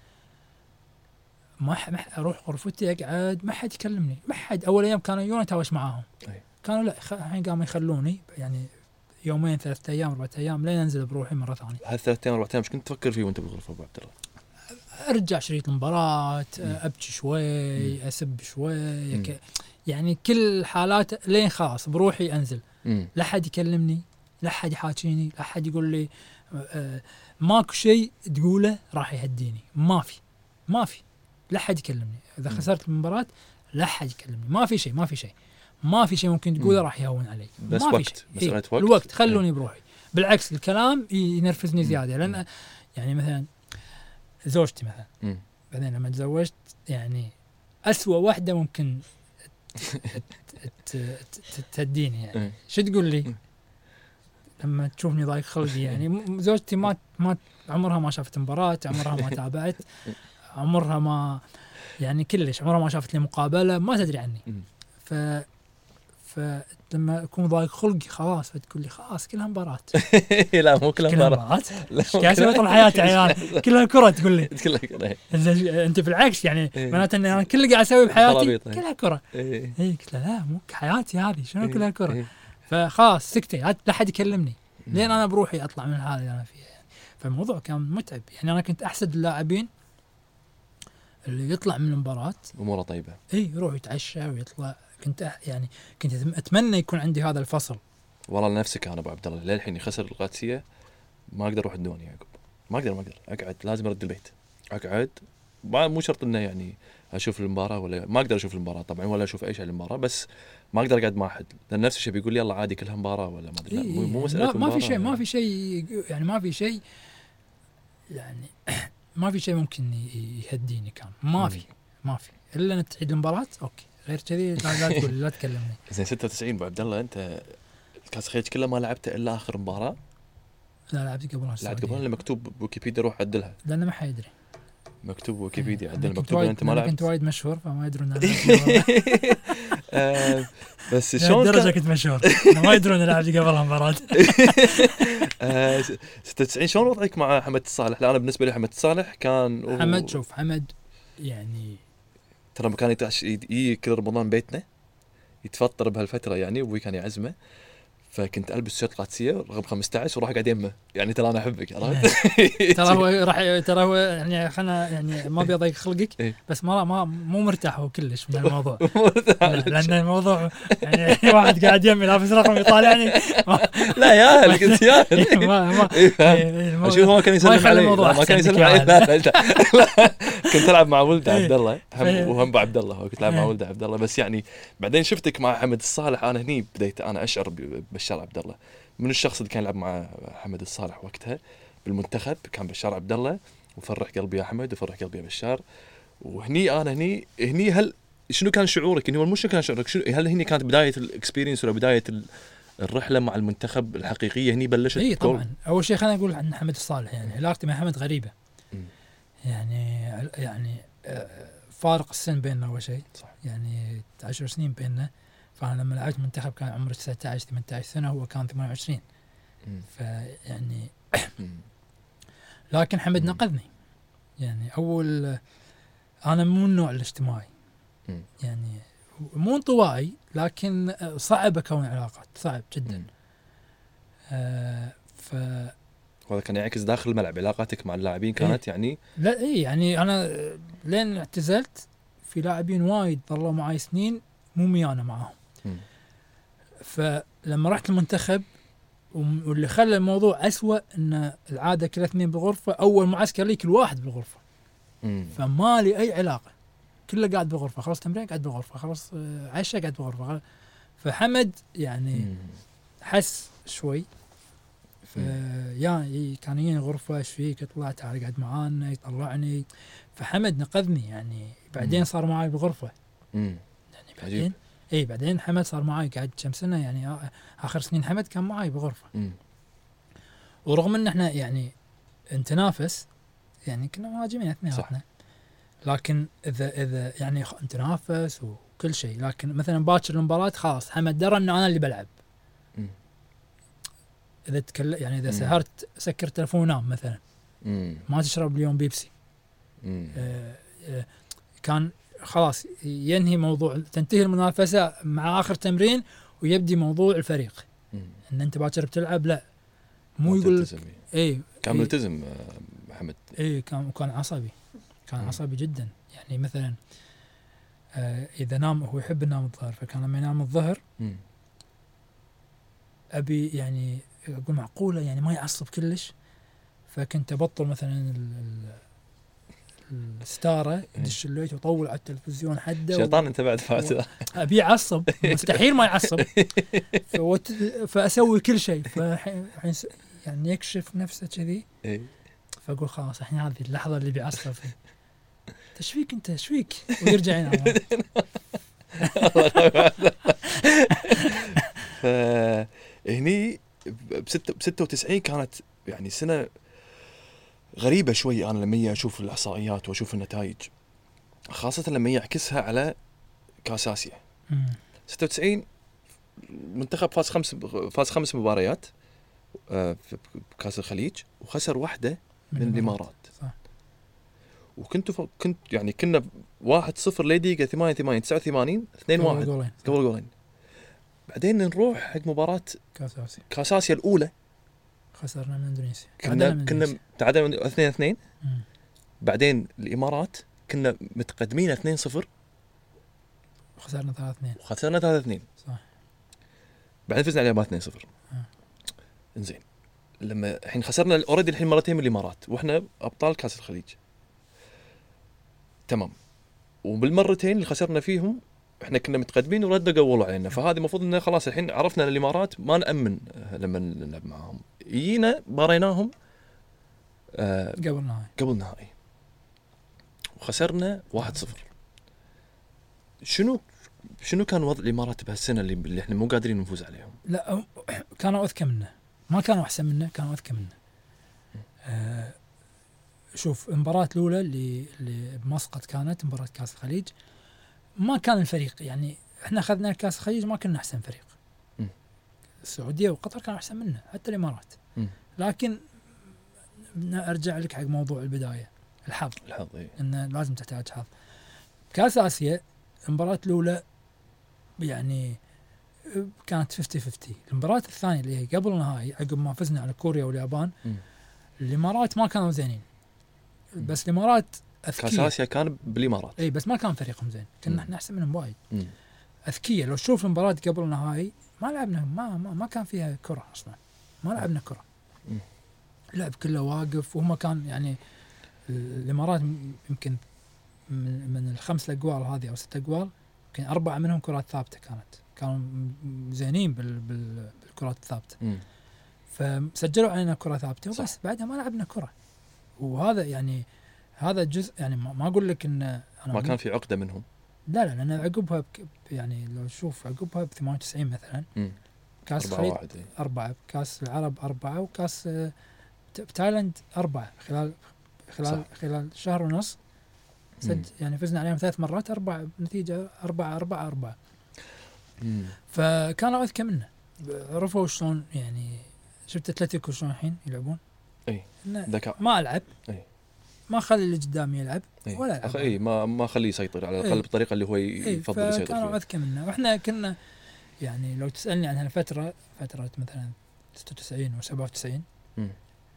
ما ح... ما ح... اروح غرفتي اقعد ما حد يكلمني، ما حد. اول ايام كانوا يجون اتهاوش معاهم، أي. كانوا لا خ... الحين قاموا يخلوني يعني يومين ثلاثة ايام اربعة ايام لين انزل بروحي مره ثانيه. هالثلاث ايام اربع ايام ايش كنت تفكر فيه وانت بالغرفه ابو عبد الله؟ ارجع شريط المباراه، ابكي شوي، اسب شوي، ك... يعني كل حالات لين خلاص بروحي انزل. مم. لا حد يكلمني، لا حد يحاكيني، لا حد يقول لي آه ماكو شيء تقوله راح يهديني، ما في ما في لا حد يكلمني. اذا مم. خسرت المباراه لا حد يكلمني، ما في شيء ما في شيء ما في شيء ممكن تقوله راح يهون علي. بس ما في وقت شيء. مساله إيه؟ وقت الوقت خلوني بروحي. بالعكس الكلام ينرفزني مم. زياده، لان مم. يعني مثلا زوجتي مثلا مم. بعدين لما تزوجت يعني أسوأ واحدة ممكن تهديني يعني. إيه. شو تقول لي لما تشوفني ضايق خلقي؟ يعني م- زوجتي ما ما عمرها ما شافت مباراة، عمرها ما تابعت، عمرها ما يعني كلش عمرها ما شافت لي مقابلة، ما تدري عني. مم. ف فلما أكون ضايق خلقي خلاص فتقول لي خلاص كلها مباراة. لا مو كلها كلها مباراة. مباراة لا مو كاسة طول حياتي عيال كلها كرة تقول لي. كلها كلها. انت بالعكس يعني إيه. معناته ان انا كل اللي قاعد اسوي بحياتي خرابيط، إيه. كلها كره. إيه. اي قلت له لا مو حياتي هذه شنو كلها كره. إيه. فخلاص سكتي لا احد يكلمني لين انا بروحي اطلع من الحاله اللي انا فيها يعني. فالموضوع كان متعب يعني. انا كنت احسد اللاعبين اللي يطلع من المباراه اموره طيبه. اي يروح يتعشى ويطلع. كنت أح يعني كنت اتمنى يكون عندي هذا الفصل. والله لنفسك انا ابو عبد الله للحين يخسر القادسيه ما اقدر اروح الدوني يعقوب، ما اقدر ما اقدر اقعد، لازم ارد البيت اقعد. مو شرط انه يعني اشوف المباراه ولا ما اقدر اشوف المباراه طبعا ولا اشوف اي شيء المباراه، بس ما اقدر اقعد مع احد لان نفس الشيء بيقول لي يلا عادي كلها مباراه ولا ما ادري. إيه مو, مو مساله ما, ما في شيء يعني. ما في شيء يعني ما في شيء يعني ما في شيء ممكن يهديني. كان ما في ما في الا ان تعيد المباراه اوكي، غير كذي لا, لا تقول لا تكلمني. زين ستة وتسعين ابو عبد الله انت الكاس الخليج كله ما لعبته الا اخر مباراه. لا لعبت قبلها لعبت قبلها مكتوب بويكيبيديا روح عدلها لانه ما حيدري. مكتوب ويكيبيديا إيه. عدل كنت مكتوب ان انت ما أنا لعبت. كنت وايد مشهور فما يدرون انا آه، بس شلون درجه كان- كنت مشهور ما يدرون انا لعبت قبلها مباراه. آه، ستة وتسعين شلون وضعك مع حمد الصالح؟ لا انا بالنسبه لي حمد الصالح كان هو- حمد شوف حمد يعني ترى كان يتعش يجي كل رمضان بيتنا يتفطر بهالفتره يعني، وابوي كان يعزمه فكنت البس شيرت قادسيه رقم خمسة عشر وراح قاعد يمه يعني ترى انا احبك عرفت. ترى هو راح ترى هو يعني خلنا يعني ما بيضيق خلقك إيه. بس ما ما مو مرتاح هو كلش من الموضوع. لان الموضوع يعني واحد قاعد يمي لابس رقم يطالعني لا يا هل كنت يا هل. ما ما إيه، فاهم. إيه، الموضوع- اشوف هو كان ما يسلم يخلي علي الموضوع لا، ما كان أحسن يسلم لك علي يا لا لا, لا. كنت العب مع ولده إيه. عبد الله هم إيه. وهم ابو عبد الله كنت العب مع إيه. ولده عبد الله. بس يعني بعدين شفتك مع حمد الصالح انا هني بديت انا اشعر ببشار عبد الله من الشخص اللي كان يلعب مع حمد الصالح وقتها بالمنتخب كان بشار عبد الله وفرح قلبي يا حمد وفرح قلبي يا بشار. وهني انا هني هني هل شنو كان شعورك؟ انه مش كان شعورك شنو هل هني كانت بدايه الاكسبيرينس ولا بدايه الرحله مع المنتخب الحقيقيه هني بلشت؟ اي طبعا. اول شيء خلينا نقول عن حمد الصالح يعني علاقتي مع حمد غريبه. م. يعني يعني فارق السن بيننا اول شيء صح. يعني عشر سنين بيننا. فانا لما لعبت منتخب كان عمري تسعة عشر ثمانية عشر سنه هو كان ثمانية وعشرين. م. فيعني م. لكن حمد م. نقذني يعني. اول انا مو النوع الاجتماعي م. يعني مو انطوائي لكن صعب اكون علاقات صعب جدا. م. آه ف وهذا كان يعكس داخل الملعب علاقاتك مع اللاعبين كانت إيه. يعني لا اي يعني انا لين اعتزلت في لاعبين وايد ظلوا معي سنين مو ميانه معاهم. م. فلما رحت المنتخب واللي خلى الموضوع أسوأ ان العاده كل اثنين بالغرفه. اول معسكر لي كل واحد بالغرفه م. فما لي اي علاقه كله قاعد بالغرفه. خلاص تمرين قاعد بالغرفه خلاص عشاء قاعد بالغرفه. فحمد يعني م. حس شوي يا كان يجيني غرفة ايش فيك، اطلع تعال اقعد معانا، يطلعني. فحمد نقذني يعني. بعدين مم. صار معي بغرفة امم يعني بعدين اي بعدين حمد صار معي قاعد كم سنة يعني. اخر سنين حمد كان معي بغرفة. امم ورغم ان احنا يعني نتنافس يعني كنا مهاجمين اثنيناتنا، لكن اذا اذا يعني نتنافس وكل شيء، لكن مثلا باكر المباراة خلاص حمد درى انه انا اللي بلعب. مم. اذا تكلم يعني اذا مم. سهرت سكر تلفون ونام مثلا، امم ما تشرب اليوم بيبسي. امم آه آه كان خلاص ينهي موضوع، تنتهي المنافسة مع آخر تمرين ويبدي موضوع الفريق. مم. ان انت باكر بتلعب، لا مو يقول لك اي كان إيه ملتزم آه، محمد. اي كان كان عصبي، كان مم. عصبي جدا يعني. مثلا آه اذا نام، هو يحب ينام الظهر، فكان لما ينام الظهر مم. ابي يعني اقول معقولة يعني ما يعصب كلش، فكنت ابطل مثلا ال ال الستاره دش الليت وطول على التلفزيون حده شيطان انت بعد فاتر. ابي يعصب مستحيل ما يعصب. فوت... فاسوي كل شيء، فالحين يعني يكشف نفسه كذي، فاقول خلاص الحين هذه اللحظه اللي بيعصب فيه. ايش فيك انت ايش فيك؟ ويرجع ينام. فهني بستة وتسعين كانت يعني سنه غريبة شوي. أنا لما أشوف الإحصائيات وأشوف النتائج، خاصة لما يعكسها على كأس آسيا. ستة وتسعين منتخب فاز خمس فاز خمس مباريات في كأس الخليج، وخسر واحدة من, من الإمارات. صح. وكنت كنت يعني كنا واحد صفر لدقيقة ثمانية وثمانين تسعة وثمانين اثنين واحد قبل جولين. بعدين نروح حق مباراة كأس آسيا كأس آسيا الأولى، خسرنا من إندونيسيا. كنا كنا تعادلنا اثنين اثنين. بعدين الإمارات كنا متقدمين اثنين صفر، خسرنا ثلاثة اثنين وخسرنا ثلاثة اثنين. صح. بعدين فزنا عليها اثنين صفر. انزين لما الحين خسرنا اوريدي الحين مرتين من الإمارات واحنا أبطال كأس الخليج، تمام. وبالمرتين اللي خسرنا فيهم احنا كنا متقدمين ورد قولوا علينا. فهذه المفروض انه خلاص الحين عرفنا الإمارات ما نأمن لما نلعب معهم. يجينا باريناهم آه قبل نهائي قبل نهائي وخسرنا واحد صفر. شنو شنو كان وضع الإمارات بهالسنة اللي, اللي احنا مو قادرين نفوز عليهم؟ لا كانوا أذكى منا، ما كانوا أحسن منا، كانوا أذكى منا. آه شوف المباراة الأولى اللي اللي بمسقط كانت مباراة كأس الخليج، ما كان الفريق يعني احنا أخذنا كأس الخليج ما كنا أحسن فريق. م. السعودية وقطر كانوا أحسن منا، حتى الإمارات. م. لكن أرجع لك حق موضوع البداية، الحظ الحظ إيه؟ إنه لازم تحتاج حظ. كأس آسيا المباراة الأولى يعني كانت خمسين خمسين. المباراة الثانية اللي هي قبل النهائي عقب ما فزنا على كوريا واليابان، م. الإمارات ما كانوا زينين، بس الإمارات أذكية. كأس آسيا كان بالإمارات أي بس ما كان فريقهم زين، كنا احنا أحسن منهم وايد. أذكية. لو تشوف المباراة قبل النهائي ما لعبنا ما ما, ما كان فيها كرة أصلا، ما لعبنا كرة. م. لعب كله واقف. وهم كان يعني الإمارات يمكن من, من الخمس الأجوال هذه أو ست أجوال يمكن أربعة منهم كرات ثابتة، كانت كانوا زينين بال بال بالكرات الثابتة. م. فسجلوا علينا كرة ثابتة وبس، بعدها ما لعبنا كرة. وهذا يعني هذا جزء يعني ما أقول لك إن أنا ما كان في عقدة منهم. لا لا لأن عقبها يعني لو تشوف عقبها بثمانية وتسعين مثلا م. كاس الخليج أربعة، كاس العرب أربعة، وكاس تايلاند أربعة خلال خلال صح. خلال شهر ونص سد يعني فزنا عليهم ثلاث مرات أربعة، نتيجة أربعة أربعة أربعة. مم. فكانوا أذكى منا، عرفوا شلون يعني. شفت أتلتيكو شلون الحين يلعبون؟ أي ذكاء. ما ألعب أي. ما خلي اللي قدامي يلعب أي. ولا ألعب. أي ما ما خليه يسيطر على الأقل بالطريقة اللي هو يفضل يسيطر فيها. كانوا أذكى منا. وإحنا كنا يعني لو تسألني عن هالفترة فترة مثلا ستة وتسعين وسبعة وتسعين، م.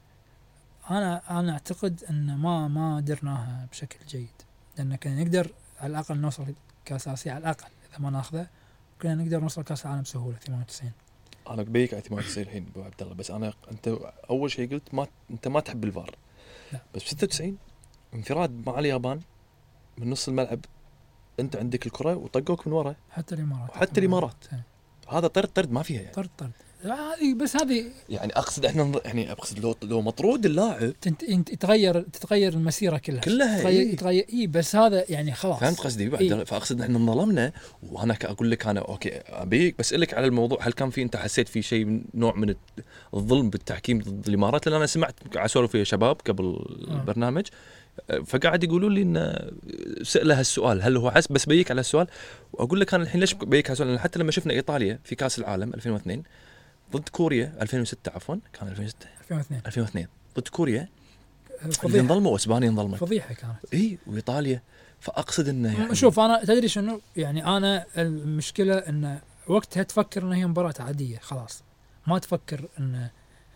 أنا أنا أعتقد أن ما ما درناها بشكل جيد، لأن كنا نقدر على الأقل نوصل كأس آسيا على الأقل. إذا ما ناخذه كنا نقدر نوصل كأس العالم بسهولة. ثمانية وتسعين أنا بيك على ثمانية وتسعين الحين أبو عبد الله، بس أنا أنت أول شيء قلت ما أنت ما تحب الفار. لا. بس ستة وتسعين انفراد مع اليابان من نص الملعب، أنت عندك الكرة وطقوك من وراء. حتى الإمارات حتى الإمارات هذا طرد طرد ما فيها يعني. طرد طرد هذه بس هذه يعني اقصد احنا نض- يعني اقصد لو لو مطرود اللاعب تنت... ينت- يتغير تتغير المسيره كلها كلها، تتغير إيه. يتغير اي بس هذا يعني خلاص فهمت قصدي بعد. إيه. فاقصد احنا انظلمنا. وانا ك- اقول لك انا اوكي ابيك بسالك على الموضوع، هل كان في انت حسيت في شيء من نوع من الظلم بالتحكيم ضد الامارات؟ لان انا سمعت على سولف فيها شباب قبل البرنامج فقاعد يقولوا لي ان سأله هالسؤال هل هو حس، بس بيك على السؤال. واقول لك انا الحين ليش بيك على السؤال، حتى لما شفنا ايطاليا في كاس العالم ألفين واثنين ضد كوريا ألفين وستة عفوا كان ألفين وستة ألفين واثنين ألفين واثنين ضد كوريا اللي فضيحه انظلموا واسبانيا انظلمت فضيحه كانت. اي وايطاليا. فاقصد انه يعني شوف انا تدري شنو يعني، انا المشكله ان وقتها تفكر ان هي مباراه عاديه خلاص، ما تفكر ان،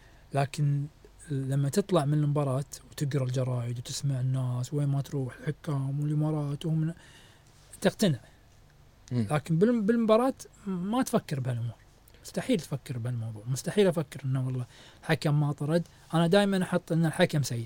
لكن لما تطلع من المباراه وتقرا الجرايد وتسمع الناس وين ما تروح الحكام والامارات وهم تقتنع. مم. لكن بالم- بالمباراه ما تفكر بهالامور، مستحيل تفكر بهالموضوع، مستحيل افكر انه والله الحكم ما طرد. انا دائما احط ان الحكم سيء،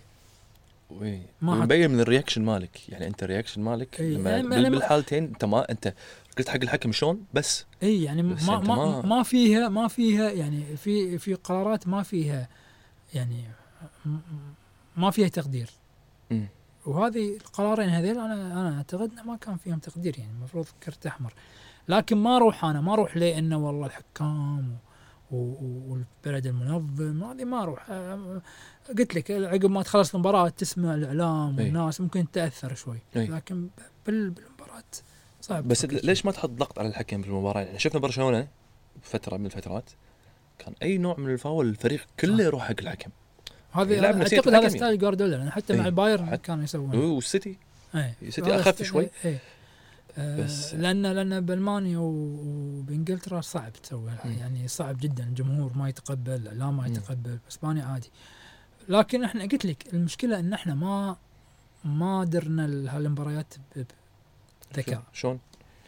وي ما حط- مبين من الرياكشن مالك. يعني انت الرياكشن مالك إيه، لما يعني بال- أنا ما- بالحالتين انت ما انت قلت حق الحكم شلون بس اي يعني بس ما أنت ما ما- ما فيها ما فيها يعني في في قرارات ما فيها يعني م- ما فيها تقدير. مم. وهذه القرارين هذيل انا انا اعتقد انه ما كان فيهم تقدير، يعني المفروض كرت احمر. لكن ما اروح انا ما اروح لانه والله الحكام و- و- والبلد المنظم، هذه ما اروح. أه، قلت لك عقب ما تخلص المباراه تسمع الاعلام أي. والناس ممكن تاثر شوي، أي. لكن بال- بالمباراه صعب بس تفكر ليش ما تحط ضغط على الحكم بالمباراه؟ يعني شفنا برشلونه فتره من الفترات كان اي نوع من الفاول الفريق كله صح. يروح حق الحكم. هذا يلعب نفسية اعتقد هذا الحكم ستايل جوارديولا، يعني حتى مع إيه. البايرن حتى- كانوا يسوون. والسيتي ايه السيتي هذا اخف ست- شوي. ايه آه بس- لان لان بالمانيا و- وبانجلترا صعب تسوي، مم. يعني صعب جدا، الجمهور ما يتقبل، الاعلام ما مم. يتقبل، اسبانيا عادي. لكن احنا قلت لك المشكله ان احنا ما ما درنا ال- هالمباريات ب- بذكاء. شلون؟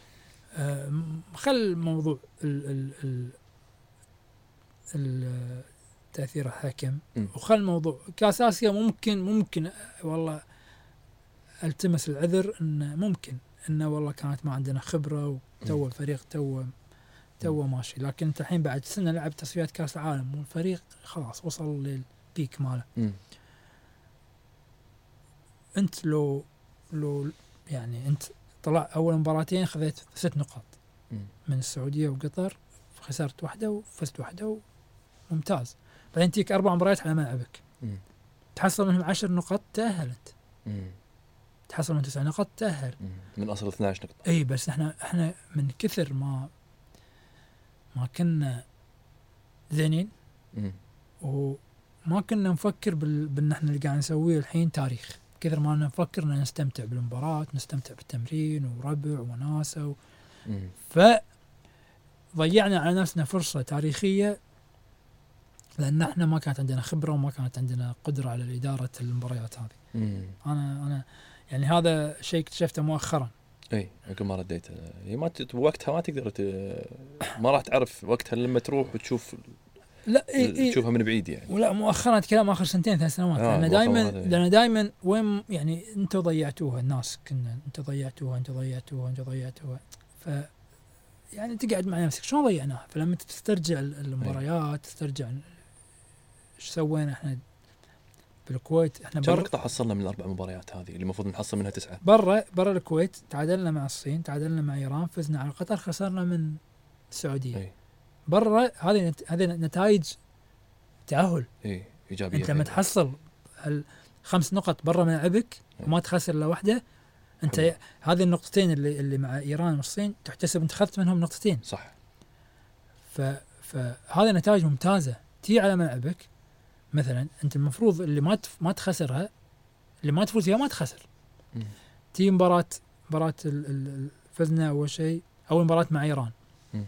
آه م- خل موضوع ال ال ال ال تاثير الحكم، مم. وخل موضوع كاس اسيا ممكن ممكن والله التمس العذر انه ممكن انه والله كانت ما عندنا خبره وتو الفريق تو تو ماشي. لكن انت الحين بعد سنه لعب تصفيات كاس العالم والفريق خلاص وصل للبيك ماله. مم. انت لو لو يعني انت طلع اول مباراتين خذيت ست نقاط مم. من السعوديه وقطر، خسرت واحده وفزت واحده ممتاز. بعدين تجيك اربع مباريات على ملعبك مم. تحصل منهم عشر نقاط تاهلت، مم. تحصل من تسع نقاط تاهل. مم. من اصل اثنتي عشرة نقطه. اي بس احنا احنا من كثر ما ما كنا زينين مم. وما كنا نفكر بال... بان احنا اللي قاعد نسويه الحين تاريخ، كثر ما نفكر ان نستمتع بالمباراة، نستمتع بالتمرين وربع وناسة و... مم. فضيعنا على نفسنا فرصة تاريخية لان احنا ما كانت عندنا خبرة وما كانت عندنا قدرة على إدارة المباريات هذه. مم. انا انا يعني هذا شيء اكتشفته مؤخرا. اي يمكن ما رديت. هي ما ت... وقتها ما تقدر ت... ما راح تعرف وقتها لما تروح وتشوف لا إيه إيه تشوفها من بعيد يعني. ولا مؤخرا كلام اخر سنتين ثلاث سنوات. آه لان دائما مؤخراً هذا. لان دائما وين يعني انتم ضيعتوها، الناس كنا انتم ضيعتوها انتم ضيعتوها انتم ضيعتوها. ف يعني تقعد مع نفسك شلون ضيعناها؟ فلما تسترجع المباريات تسترجع ايش سوينا احنا بالكويت. احنا كم بر نقطة حصلنا من الأربع مباريات هذه اللي المفروض نحصل منها تسعة؟ برا برا الكويت تعادلنا مع الصين، تعادلنا مع ايران، فزنا على قطر، خسرنا من السعوديه. اي برا هذه نت... هذه نتائج تأهل. اي إيجابية. انت لما تحصل الخمس نقط برا ملعبك وما تخسر الا واحده، انت حلو. هذه النقطتين اللي اللي مع ايران والصين تحتسب انت اخذت منهم نقطتين. صح. ف فهذه نتائج ممتازه. تي على ملعبك مثلا انت المفروض اللي ما تف... ما تخسرها، اللي ما تفوز فيها ما تخسر. مم. تي مباراه مباراه ال... ال... فزنا اول شيء اول مباراه مع ايران مم.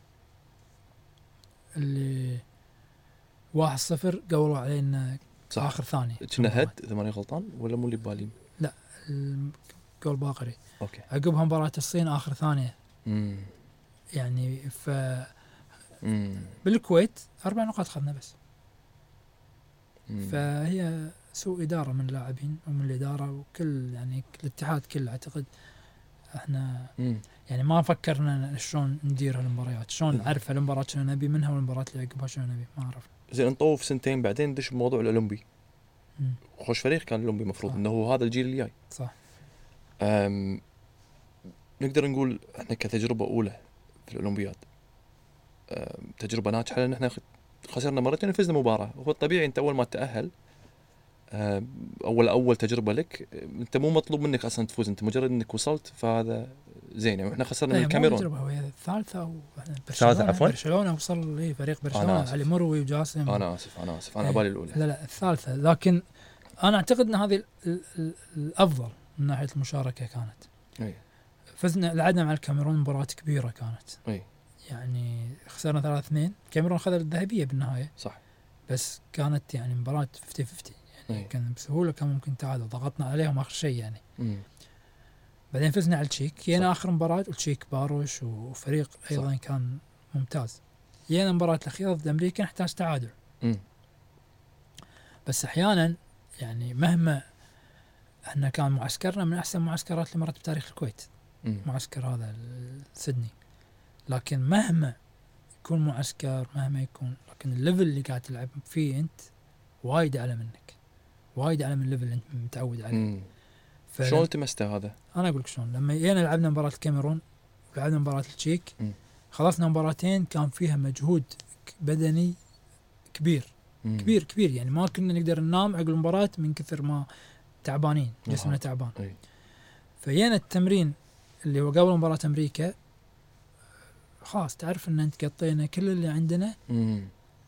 اللي واحد صفر قولوا علينا صح. اخر ثاني. كنا هد إذا ماني غلطان ولا مو اللي ببالي؟ جول باقري. أوكي. عقبها مباراة الصين آخر ثانية. مم. يعني ف مم. بالكويت أربع نقاط أخذنا بس. مم. فهي سوء إدارة من اللاعبين ومن الإدارة وكل يعني الاتحاد كله أعتقد احنا مم. يعني ما فكرنا شلون ندير هالمباريات، شلون نعرف هالمباراة شنو نبي منها والمباراة اللي عقبها شنو نبي، ما اعرف. زين نطوف سنتين بعدين ندش بموضوع الاولمبي. مم. خوش فريق كان الاولمبي مفروض صح. انه هو هذا الجيل الجاي. صح. أم نقدر نقول احنا كتجربه اولى في الاولمبياد أم تجربه ناجحه، لان احنا خسرنا مرتين وفزنا مباراه. هو الطبيعي انت اول ما تتاهل اول اول تجربه لك انت مو مطلوب منك اصلا تفوز، انت مجرد انك وصلت فهذا زين. يعني احنا خسرنا من الكاميرون هو الثالثه او ثالثه عفوا برشلونه وصل لي فريق برشلونه علي مروي وجاسم. انا اسف انا اسف انا بالي الاولى. لا لا الثالثه، لكن انا اعتقد ان هذه الافضل من ناحيه المشاركه كانت. اي فزنا لعبنا مع الكاميرون مباراه كبيره كانت. اي يعني خسرنا ثلاثة اثنين، الكاميرون خذ الذهبيه بالنهايه صح، بس كانت يعني مباراه خمسين خمسين يعني. أي. كان بسهوله كان ممكن تعادل، ضغطنا عليهم اخر شيء يعني. مم. بعدين فزنا على التشيك، جينا اخر مباراه التشيك باروش وفريق ايضا صح. كان ممتاز. جينا المباراه الاخيره ضد امريكا نحتاج تعادل. مم. بس احيانا يعني مهما احنا كان معسكرنا من احسن معسكرات اللي مرت بتاريخ الكويت. مم. معسكر هذا سيدني، لكن مهما يكون معسكر مهما يكون، لكن الليفل اللي قاعد تلعب فيه انت وايد اعلى منك، وايد اعلى من الليفل اللي انت متعود عليه. شلون تمسته هذا؟ انا اقول لك شلون. لما جينا لعبنا مباراه الكاميرون ولعبنا مباراه التشيك، م. خلصنا مباراتين كان فيها مجهود بدني كبير. م. كبير كبير يعني ما كنا نقدر ننام عقب المباراه من كثر ما تعبانين، جسمنا تعبان. فجينا التمرين اللي هو قبل مباراه امريكا، خلاص تعرف ان انت قطينا كل اللي عندنا. م.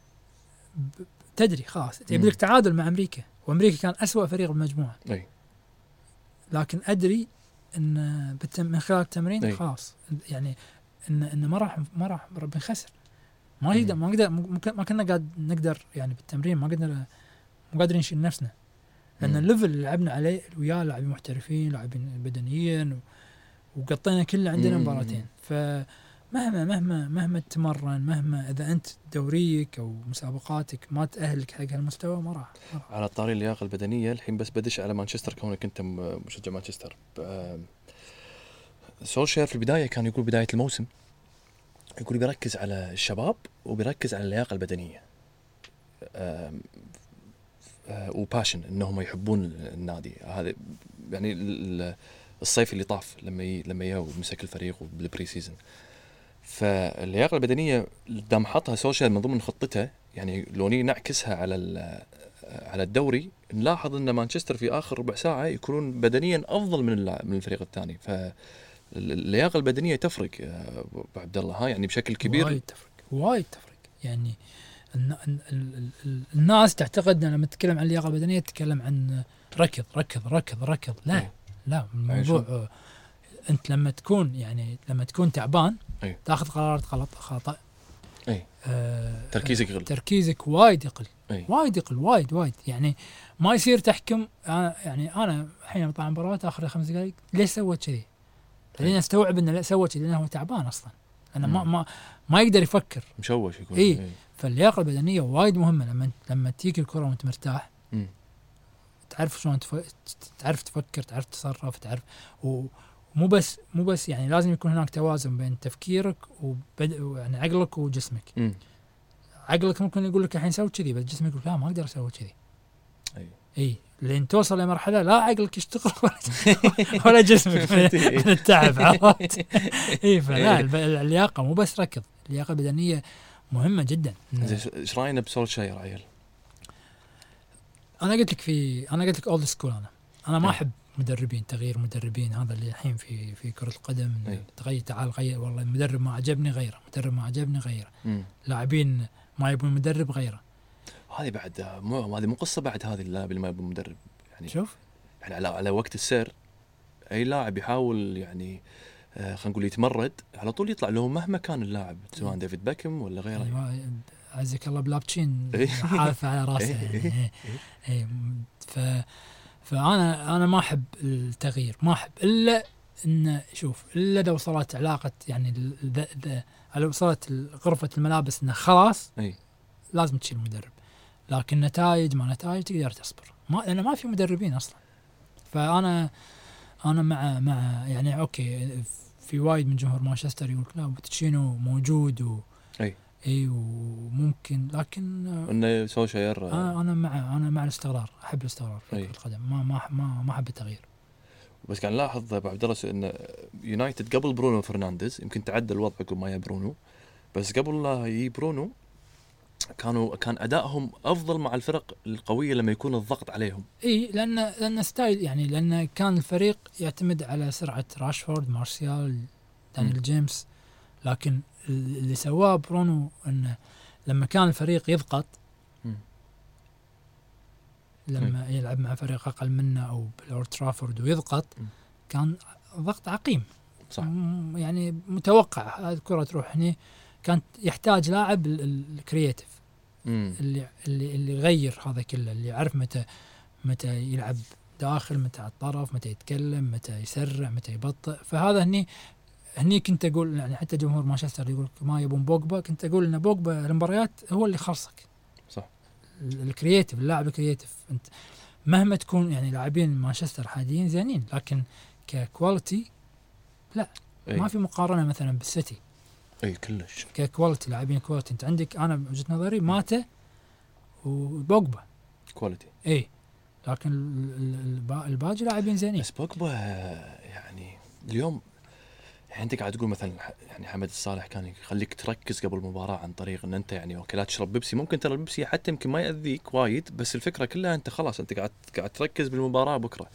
تدري خلاص يبي لك تعادل مع امريكا، وامريكا كان أسوأ فريق بالمجموعه. أي. لكن ادري ان من خلال التمرين خلاص يعني ان ان ما راح ما راح بنخسر. ما نقدر ما نقدر ما كنا قاعد نقدر يعني بالتمرين ما قدرنا مو قادرين نشيل نفسنا، لان الليفل اللي لعبنا عليه ويا لاعبين محترفين لاعبين بدنيين وقطينا كل عندنا مباراتين. فمهما مهما مهما تتمرن، مهما اذا انت دوريك او مسابقاتك ما تاهلك حق هالمستوى ما راح. على طاري اللياقه البدنيه الحين بس بدش على مانشستر، كونك انت مشجع مانشستر. سولشير في البدايه كان يقول بدايه الموسم يقول بيركز على الشباب وبيركز على اللياقه البدنيه وباشن انهم يحبون النادي هذا. يعني الصيف اللي طاف لما ي... لما جاء ومسك الفريق بالبري سيزون، فاللياقه البدنيه دام حطها سولشير من ضمن خطته. يعني لو ني نعكسها على على الدوري نلاحظ ان مانشستر في اخر ربع ساعه يكونون بدنيا افضل من من الفريق الثاني. فاللياقه البدنيه تفرق ابو عبد الله، ها يعني بشكل كبير. وايد تفرق وايد تفرق يعني. الناس تعتقد لما تتكلم عن اللياقه البدنيه تتكلم عن ركض ركض ركض ركض لا أي. لا الموضوع آه انت لما تكون يعني لما تكون تعبان أي. تاخذ قرارات غلط خطا. اي آه تركيزك يقل، تركيزك وايد يقل أي. وايد يقل وايد وايد يعني. ما يصير تحكم. أنا يعني انا الحين بطلع مباراه اخر خمس دقائق ليش سويت كذي، بعدين استوعب انه لا سوى كذي لانه هو تعبان اصلا. انا ما ما ما يقدر يفكر، مشوش يكون. اي إيه. فاللياقه البدنيه وايد مهمه. لما لما تيجي الكره وانت مرتاح م. تعرف شلون تف... تعرف تفكر، تعرف تتصرف، تعرف. ومو بس مو بس يعني لازم يكون هناك توازن بين تفكيرك وبد... يعني عقلك وجسمك. م. عقلك ممكن يقول لك الحين سوي كذي، بس جسمك يقول لا ما اقدر اسوي كذي. اي اي لين توصل لمرحله لا عقلك يشتغل ولا جسمك من التعب. عرفت؟ اي فلا اللياقه مو بس ركض، اللياقه البدنيه مهمه جدا. ايش راينا بسولشاير عيل؟ انا قلت لك في انا قلت لك اولد سكول. انا انا ما احب مدربين تغيير مدربين. هذا اللي الحين في في كره القدم تغير تعال غير، والله المدرب ما عجبني غيره، مدرب ما عجبني غيره، لاعبين ما يبون مدرب غيره. هذه بعد مو هذه مو قصه بعد هذه اللاعب اللي ما يبون مدرب يعني. شوف يعني على على وقت السير اي لاعب يحاول يعني آه خلينا نقول يتمرد على طول يطلع له مهما كان اللاعب، سواء ديفيد بيكم ولا غيره. ايوه عزك الله بلابتشين حاف على راسه يعني. اي ف فانا انا ما احب التغيير، ما احب الا ان شوف الا اذا وصلت علاقه يعني لو وصلت غرفه الملابس انه خلاص أي. لازم تشيل المدرب. لكن نتائج ما نتائج تقدر تصبر، ما لأن ما في مدربين اصلا. فانا انا مع مع يعني اوكي في وايد من جمهور مانشستر يقول لا بوتشينو موجود و اي اي وممكن لكن انه سوشيال انا انا مع انا مع الاستقرار، احب الاستقرار في أي. كرة القدم، ما ما ما ما احب التغيير. بس قاعد نلاحظ ابو عبد الله ان يونايتد قبل برونو فرنانديز يمكن تعدل الوضع عقب ما يا برونو، بس قبل لا يجي برونو كانوا كان ادائهم افضل مع الفرق القويه لما يكون الضغط عليهم. اي لان لان ستايل يعني لان كان الفريق يعتمد على سرعه راشفورد، مارسيال، دانيال جيمس، لكن اللي سواه برونو انه لما كان الفريق يضغط م. لما م. يلعب مع فريق اقل منه او بالأولد ترافورد ويضغط م. كان ضغط عقيم صح، م. يعني متوقع هذه الكره تروح هنا، كانت يحتاج لاعب الكرياتيف اللي اللي اللي يغير هذا كله، اللي يعرف متى متى يلعب داخل، متى على الطرف، متى يتكلم، متى يسرع، متى يبطئ. فهذا هني هني كنت اقول يعني حتى جمهور مانشستر يقول ما يبون بوجبا، كنت اقول ان بوجبا المباريات هو اللي خلصك. صح، الكرياتيف، اللاعب الكرياتيف. انت مهما تكون يعني لاعبين مانشستر حاليا زينين، لكن ككواليتي لا أي. ما في مقارنه مثلا بالسيتي. اي كلش ككواليتي، لاعبين كواليتي. انت عندك انا بوجهه نظري ماتا وبوجبا كواليتي اي، لكن الباقي لاعبين زينين. بس بوجبا يعني اليوم يعني انت قاعد تقول مثلا يعني حمد الصالح كان يخليك تركز قبل المباراه عن طريق ان انت يعني اوكي لا تشرب بيبسي، ممكن ترى البيبسي حتى يمكن ما يأذيك وايد، بس الفكره كلها انت خلاص انت قاعد قاعد تركز بالمباراه بكره.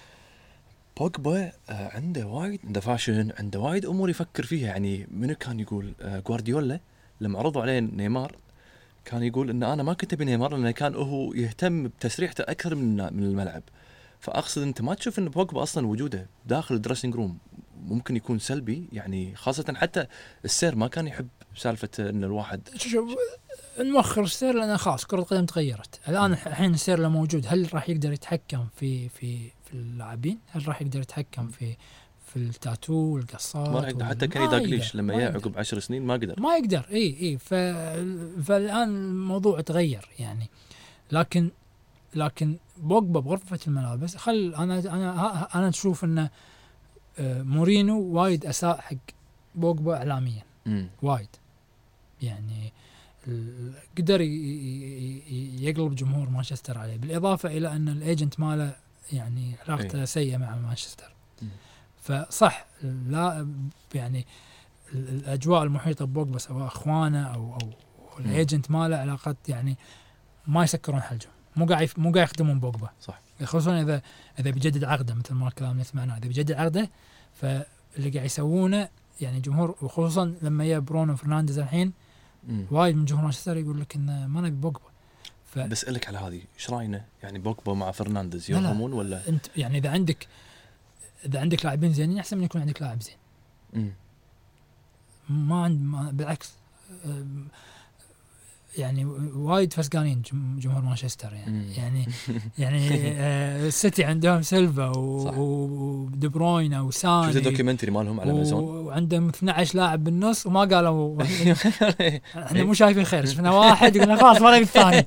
بوجبا عنده وايد، عنده فاشن، عنده وايد امور يفكر فيها. يعني منو كان يقول غوارديولا لما عرضوا عليه نيمار كان يقول ان انا ما كنت ابي نيمار لانه كان هو يهتم بتسريحته اكثر من من الملعب. فاقصد انت ما تشوف ان بوجبا اصلا وجوده داخل الدريسنج روم ممكن يكون سلبي، يعني خاصه حتى السير ما كان يحب سالفه ان الواحد شوف نوخر السير لان خلاص كره القدم تغيرت الان. الحين السير له موجود، هل راح يقدر يتحكم في في في اللاعبين؟ هل راح يقدر يتحكم في في التاتو والقصات؟ ما راح حتى كان يداقليش لما جاء عقب عشر سنين ما قدر ما يقدر اي اي ف... فالان الموضوع تغير يعني. لكن لكن بوجبا بغرفه الملابس خل انا انا انا اشوف انه مورينو وايد اساء حق بوجبا اعلاميا م. وايد، يعني قدر يقلب جمهور مانشستر عليه، بالاضافه الى ان الايجنت ماله يعني علاقته سيئه مع مانشستر. م. فصح لا يعني الاجواء المحيطه ببوجبا سواء اخوانه او او الايجنت ماله علاقات يعني ما يسكرون حلجهم، مو قاعد مو قاعد يخدمون بوجبا. صح، خصوصا اذا اذا بيجدد عقده مثل ما الكلام اللي سمعناه، اذا بيجدد عقده فاللي قاعد يسوونه يعني جمهور، وخصوصا لما يا برونو فرنانديز الحين م. وايد من جمهور مانشستر يقول لك انه ما نبي بوجبا. ف... بسألك على هذه ايش راينا يعني بوجبا مع فرنانديز يرهمون ولا انت يعني اذا عندك اذا عندك لاعبين زينين احسن من يكون عندك لاعب زين. م. ما عند ما بالعكس يعني وايد فسقانين جمهور مانشستر يعني م. يعني يعني السيتي عندهم سيلفا ودي بروين وساني. شفت الدوكيومنتري مالهم على امازون وعندهم اثنا عشر لاعب بالنص وما قالوا احنا مو شايفين خير، شفنا واحد قلنا خلاص ما نبي الثاني.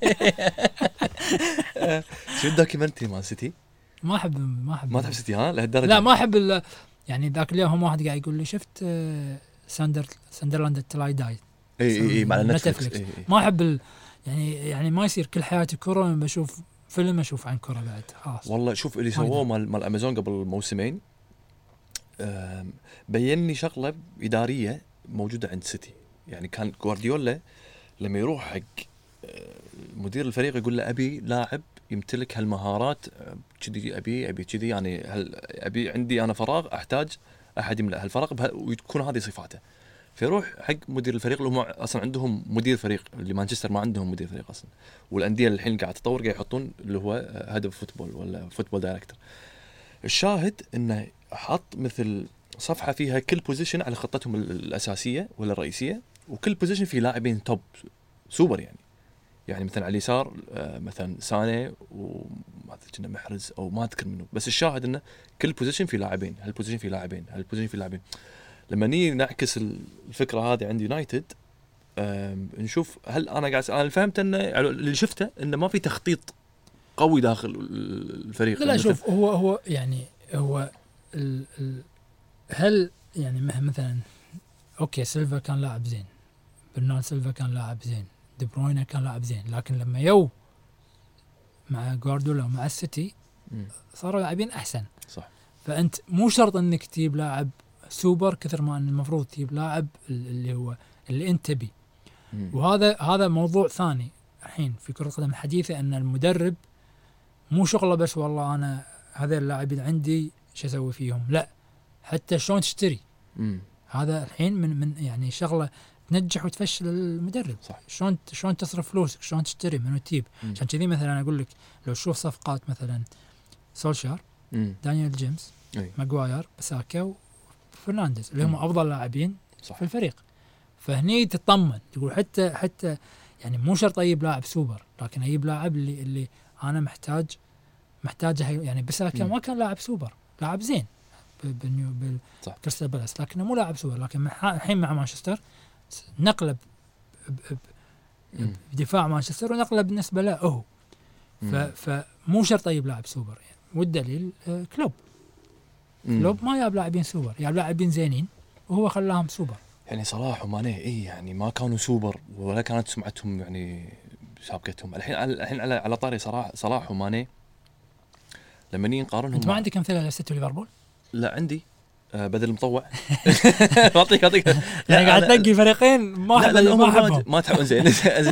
شو الدوكيومنتري مال سيتي؟ ما احب ما احب ما تحب سيتي ها لهالدرجه؟ لا ما احب يعني ذاك اليوم هم واحد قاعد يقول لي شفت ساندر ساندرلاند تلاي داي اي اي مع نتفلكس. إيه إيه. ما احب ال... يعني يعني ما يصير كل حياتي كره بشوف فيلم اشوف عن كره بعد خلاص. والله شوف اللي سووه مال مال امازون قبل موسمين بين لي شغله اداريه موجوده عند سيتي. يعني كان غوارديولا لما يروح حق مدير الفريق يقول له ابي لاعب يمتلك هالمهارات كذي، ابي ابي كذي يعني هل ابي عندي انا فراغ احتاج احد يملأ هالفراغ ويكون هذه صفاته. فيروح حق مدير الفريق اللي هم اصلا عندهم مدير فريق، اللي مانشستر ما عندهم مدير فريق اصلا، والانديه اللي الحين قاعد تطور قاعد يحطون اللي هو هيد اوف فوتبول ولا فوتبول دايركتور. الشاهد انه حط مثل صفحه فيها كل بوزيشن على خطتهم الاساسيه ولا الرئيسيه، وكل بوزيشن فيه لاعبين توب سوبر يعني. يعني مثلا على اليسار مثلا ساني وما ادري كنا محرز او ما اذكر منه، بس الشاهد انه كل بوزيشن فيه لاعبين، هالبوزيشن فيه لاعبين، هالبوزيشن فيه لاعبين. لما نيجي نعكس الفكره هذه عند يونايتد نشوف هل انا قاعد انا فهمت انه اللي شفته انه ما في تخطيط قوي داخل الفريق. لا شوف هو هو يعني هو ال ال هل يعني مثلا اوكي سيلفا كان لاعب زين، برنارد سيلفا كان لاعب زين، دي بروين كان لاعب زين، لكن لما يو مع جوارديولا ومع السيتي صاروا لاعبين احسن. صح. فانت مو شرط انك تجيب لاعب سوبر كثر ما ان المفروض تجيب لاعب اللي هو اللي انت بي. وهذا هذا موضوع ثاني الحين في كرة القدم الحديثة، ان المدرب مو شغله بس والله انا هذا اللاعبين عندي شو اسوي فيهم، لا حتى شلون تشتري. مم. هذا الحين من من يعني شغله تنجح وتفشل المدرب. صح. شلون شلون تصرف فلوسك، شلون تشتري، منو تجيب. عشان كذي مثلا انا اقول لك لو تشوف صفقات مثلا سولشار، مم. دانيال جيمس، أي. ماغواير، بساكا، وفرنانديز اللي هم مم. افضل لاعبين صح. في الفريق. فهني تطمن تقول حتى حتى يعني مو شرط اجيب لاعب سوبر، لكن اجيب لاعب اللي اللي انا محتاج محتاجه. يعني بساكا ما كان لاعب سوبر، لاعب زين بالنيو بالكريستال بالاس، لكنه مو لاعب سوبر. لكن الحين مع مانشستر نقلب بدفاع مانشستر ونقله بالنسبه له هو. فمو شرط يجيب لاعب سوبر يعني. والدليل كلوب مم. كلوب ما جاب لاعبين سوبر، جاب لاعبين زينين وهو خلاهم سوبر. يعني صلاح وماني اي يعني ما كانوا سوبر ولا كانت سمعتهم يعني سابقتهم. الحين الحين على على طاري صلاح صلاح وماني لما نيجي نقارنهم. انت ما عندك امثله لسيتي وليفربول؟ لا عندي آه بدل المطوع. اعطيك اعطيك يعني قاعد تنقي فريقين ما لا لا ما احبهم ما تحبون زين.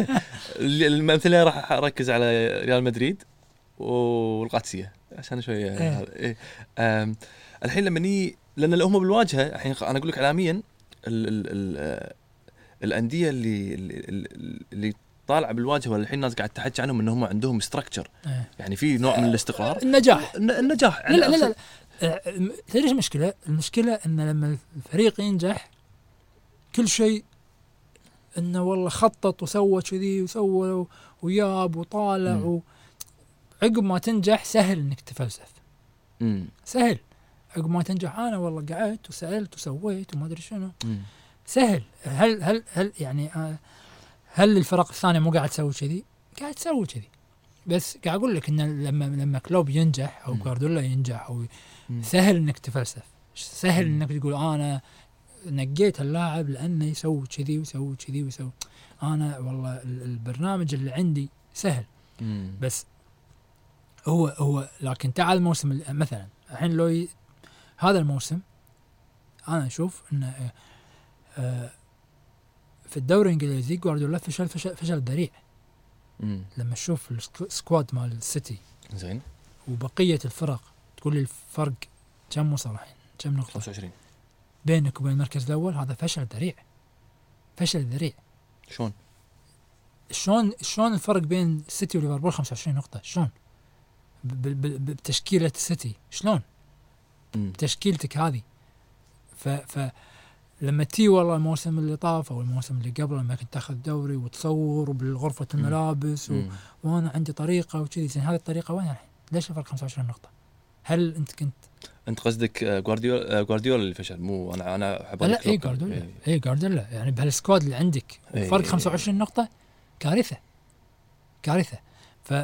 المثلين راح اركز على ريال مدريد والقادسيه عشان شويه هذا. إيه. الحين لما ني لان هم بالواجهه الحين انا اقول لك اعلاميا ال ال ال الانديه اللي اللي طالعه بالواجهه والحين الناس قاعد تحكي عنهم انهم عندهم ستراكشر. إيه. يعني في نوع من الاستقرار، النجاح النجاح. لا لا لا تدري ايش المشكله؟ المشكله ان لما الفريق ينجح كل شيء انه والله خطط وسوى كذي وسوى وياب وطالع و... عقب ما تنجح سهل انك تفلسف. مم. سهل عقب ما تنجح انا والله قعدت وسالت وسويت وما ادري شنو. مم. سهل. هل هل هل يعني هل الفرق الثانيه مو قاعد تسوي كذي؟ قاعد تسوي كذي. بس قاعد اقول لك ان لما لما كلوب ينجح او جوارديولا ينجح او سهل انك تفلسف، سهل مم. انك تقول انا نقيت اللاعب لانه يسوي كذي ويسوي كذي ويسوي. انا والله البرنامج اللي عندي سهل. مم. بس هو هو لكن تعال الموسم مثلا الحين لو ي... هذا الموسم انا اشوف انه آه في الدوري الانجليزي جوارديولا فشل فشل, فشل ذريع. مم. لما تشوف السكواد مال السيتي زين وبقيه الفرق تقول لي الفرق كم وصل الحين كم نقطه خمسة وعشرين بينك وبين المركز الاول، هذا فشل ذريع. فشل ذريع. شلون شلون شلون الفرق بين السيتي وليفربول خمسة وعشرين نقطه؟ شلون بتشكيله السيتي؟ شلون بتشكيلتك هذه؟ ف ف لما تي والله الموسم اللي طاف او الموسم اللي قبله لما كنت تاخذ دوري وتصور بالغرفه الملابس و... وانا عندي طريقه وكذي، زين هذه الطريقه وين الحين؟ ليش الفرق خمسة وعشرين نقطه؟ هل انت كنت انت قصدك جوارديولا جوارديولا اللي فشل؟ مو انا انا احب لا اي جوارديولا اي جوارديولا يعني بهالسكواد اللي عندك فرق خمسة وعشرين نقطه كارثه كارثه. ف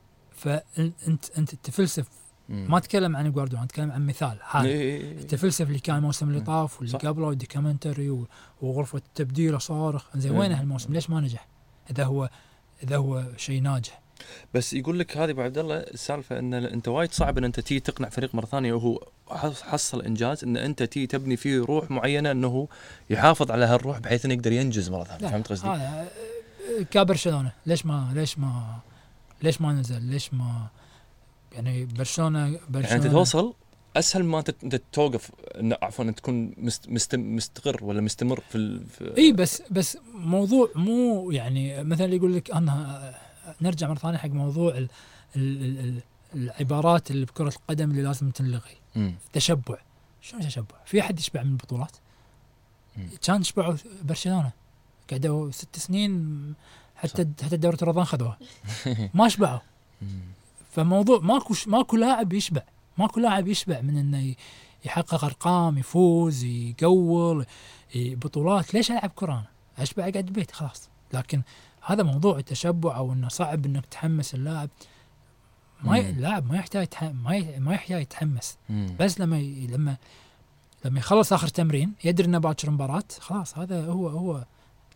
فانت انت تفلسف. ما اتكلم عن جوارديولا، اتكلم عن مثال حال التفلسف اللي كان الموسم اللي طاف واللي قبله وديكامنتري وغرفه التبديل صارخ. زين وين هالموسم؟ ليش ما نجح اذا هو اذا هو شيء ناجح؟ بس يقول لك هذه ابو عبد الله السالفه ان انت وايد صعب ان انت تي تقنع فريق مره ثانيه وهو حصل انجاز ان انت تي تبني فيه روح معينه انه يحافظ على هالروح بحيث انه يقدر ينجز مره ثانيه. فهمت قصدي؟ هذا كبرشلونه ليش ما ليش ما ليش ما نزل؟ ليش ما يعني برشلونه برشلونه يعني انت توصل اسهل ما انت توقف عفوا ان تكون مست مستقر ولا مستمر في, في اي بس بس موضوع مو يعني مثلا يقول لك انا نرجع مره ثانيه حق موضوع ال ال ال العبارات اللي بكره القدم اللي لازم تنلغي. تشبع. شلون تشبع؟ في احد يشبع من البطولات؟ كان يشبعوا برشلونه قعدوا ست سنين حتى صح. حتى دورة رمضان خذوها ما شبعوا. فموضوع ماكو ماكو لاعب يشبع، ماكو لاعب يشبع من انه يحقق ارقام، يفوز، يقول بطولات. ليش العب كره انا؟ اشبع اقعد ببيت خلاص. لكن هذا موضوع التشبع او انه صعب انك تحمس اللاعب ما اللاعب ما يحتاج ما ما يحتاج يتحمس، مم. بس لما ي... لما لما يخلص اخر تمرين يدري انه باكر مباراه، خلاص هذا هو هو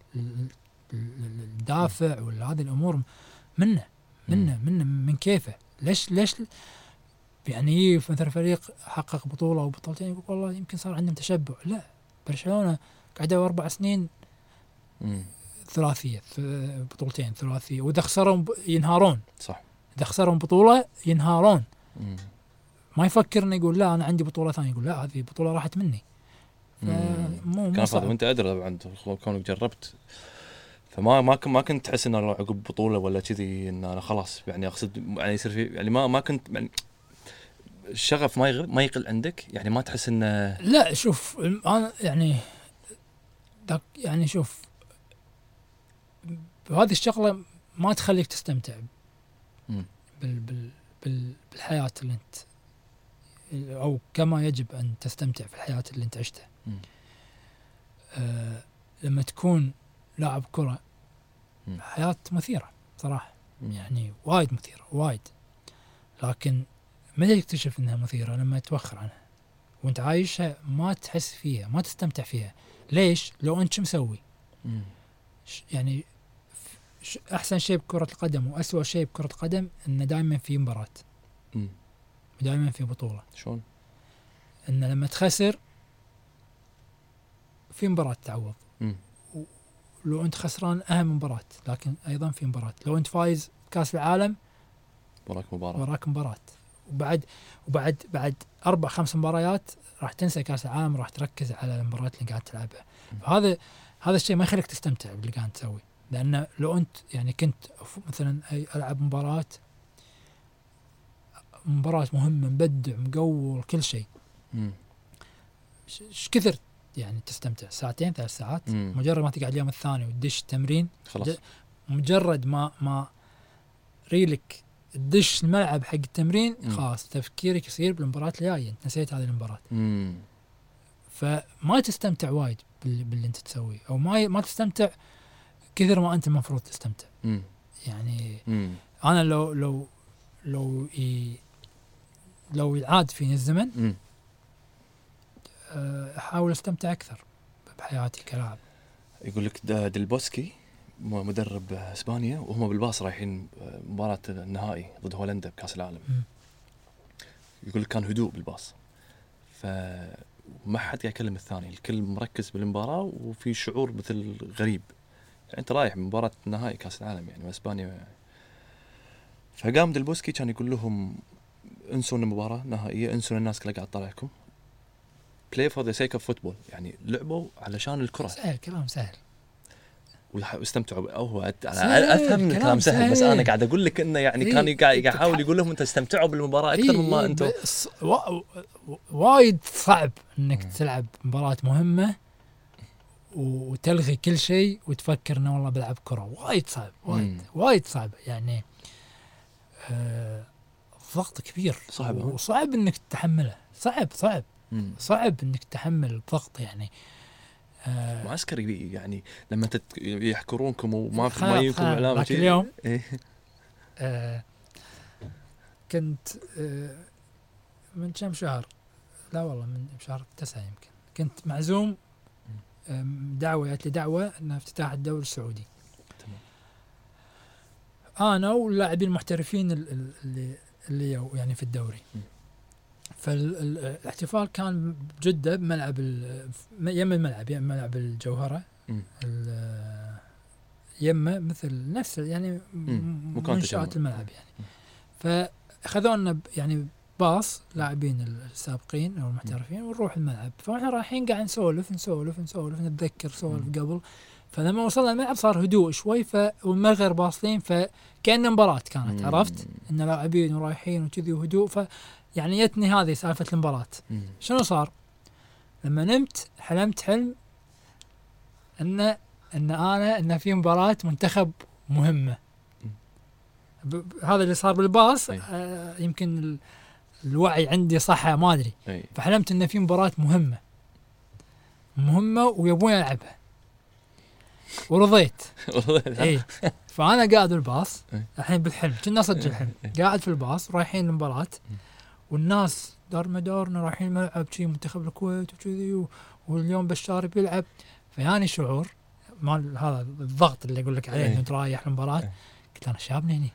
الدافع ولا هذه الامور منه منه منه من كيفه. ليش ليش يعني مثلا فريق حقق بطوله او بطولتين يقول والله يمكن صار عندهم تشبع؟ لا، برشلونه قعدوا اربع سنين مم. ثلاثيه بطولتين ثلاثيه، واذا خسروا ينهارون. صح. اذا خسروا بطوله ينهارون. مم. ما يفكر انه يقول لا انا عندي بطوله ثانيه، يقول لا هذه بطوله راحت مني. مو كان فاضي وانت ادري طبعا كونك جربت، فما ما ما كنت تحس انه عقب بطوله ولا كذي ان انا خلاص يعني اقصد يعني يصير في يعني ما ما كنت يعني الشغف ما يغل ما يقل عندك، يعني ما تحس انه لا. شوف انا يعني يعني شوف هذه الشغله ما تخليك تستمتع بال بال بال بالحياه اللي انت او كما يجب ان تستمتع في الحياه اللي انت عشتها. آه لما تكون لاعب كره حياه مثيره صراحه، مم. يعني وايد مثيره وايد، لكن متى تكتشف انها مثيره؟ لما تتوخر عنها وانت عايشها ما تحس فيها ما تستمتع فيها. ليش؟ لو انت شو مسوي؟ مم. يعني احسن شيء بكره القدم واسوأ شيء بكره القدم انه دائما في مباراه، دائما في بطوله. شلون؟ ان لما تخسر في مباراه تعوض، لو انت خسران اهم مباراه، لكن ايضا في مباراه. لو انت فايز كاس العالم وراك مباراه وراك مباراه، وبعد وبعد بعد اربع خمس مباريات راح تنسى كاس العالم، راح تركز على المباراه اللي قاعد تلعبها. هذا هذا الشيء ما يخليك تستمتع باللي قاعد تسوي، لأن لو أنت يعني كنت مثلا ألعب مباراة مباراة مهمة مبدع مقول كل شيء، ايش كثر يعني تستمتع ساعتين ثلاث ساعات. مم. مجرد ما تقعد اليوم الثاني وتدش التمرين خلاص، مجرد ما ما ريلك تدش الملعب حق التمرين خلاص تفكيرك يصير بالمباراة الجاية، انت نسيت هذه المباراة. مم. فما تستمتع وايد باللي انت تسويه، او ما ما تستمتع كثر ما انت المفروض تستمتع. مم. يعني مم. انا لو لو لو ي... لو يعاد فيني الزمن مم. احاول استمتع اكثر بحياتي كلاعب. يقول لك ديل بوسكي مدرب اسبانيا وهم بالباص رايحين مباراة النهائي ضد هولندا بكاس العالم، م. يقول لك كان هدوء بالباص، فما حد يكلم الثاني، الكل مركز بالمباراة وفي شعور مثل غريب، يعني انت رايح مباراة نهائي كاس العالم يعني واسبانيا يعني. فقام ديل بوسكي كان يقول لهم انسوا المباراة نهائية، انسوا الناس كلها قاعد طالعكم، play for the sake of football، يعني لعبوا علشان الكرة. سهل، كلام سهل واستمتعوا. او هو انا افهم ان الكلام سهل, سهل، بس انا قاعد اقول لك انه يعني إيه؟ كان قاعد يحاول يقول لهم انت استمتعوا بالمباراه اكثر إيه مما انتم. و... وايد صعب انك م. تلعب مباراه مهمه وتلغي كل شيء وتفكر انه والله بلعب كره، وايد صعب وايد م. وايد صعب يعني. آه ضغط كبير صعب، وصعب انك تتحمله، صعب صعب م. صعب انك تتحمل الضغط يعني. آه معسكري يعني لما تت... يحكرونكم وما في ما يجيكم اعلام شيء. اليوم آه كنت آه من كم شهر، لا والله من شهر تسعة يمكن، كنت معزوم آه دعوة جات لي دعوة ان افتتاح الدوري السعودي. تمام. انا واللاعبين المحترفين اللي اللي يعني في الدوري. م. فالاحتفال كان بجدة بملعب يم الملعب يم ملعب الجوهرة، يمه مثل نفس يعني منشآت الملعب يعني. فأخذونا يعني باص لاعبين السابقين أو المحترفين ونروح الملعب، فاحنا رايحين قاعد نسولف نسولف نسولف نتذكر سولف قبل. فلما وصلنا الملعب صار هدوء شوي، والمغرب باصلين فكأن مباراة كانت، عرفت إن لاعبين ورايحين وكذي وهدوء. ف يعني يتني هذه سالفة المباراة. شنو صار؟ لما نمت حلمت حلم ان ان انا ان في مباراة منتخب مهمة. هذا اللي صار بالباص. آه يمكن ال... الوعي عندي صح ما ادري. فحلمت ان في مباراة مهمة مهمة ويبون يلعبها. ورضيت. اي فانا قاعد بالباص الحين بالحلم كنا صدق الحلم قاعد في الباص رايحين المباراة والناس دار مدارنا رايحين ملعب شي منتخب الكويت وكذي واليوم بشار بيلعب. فياني شعور مال هذا الضغط اللي اقول لك عليه انه ترايح المباراة. قلت انا شاب هني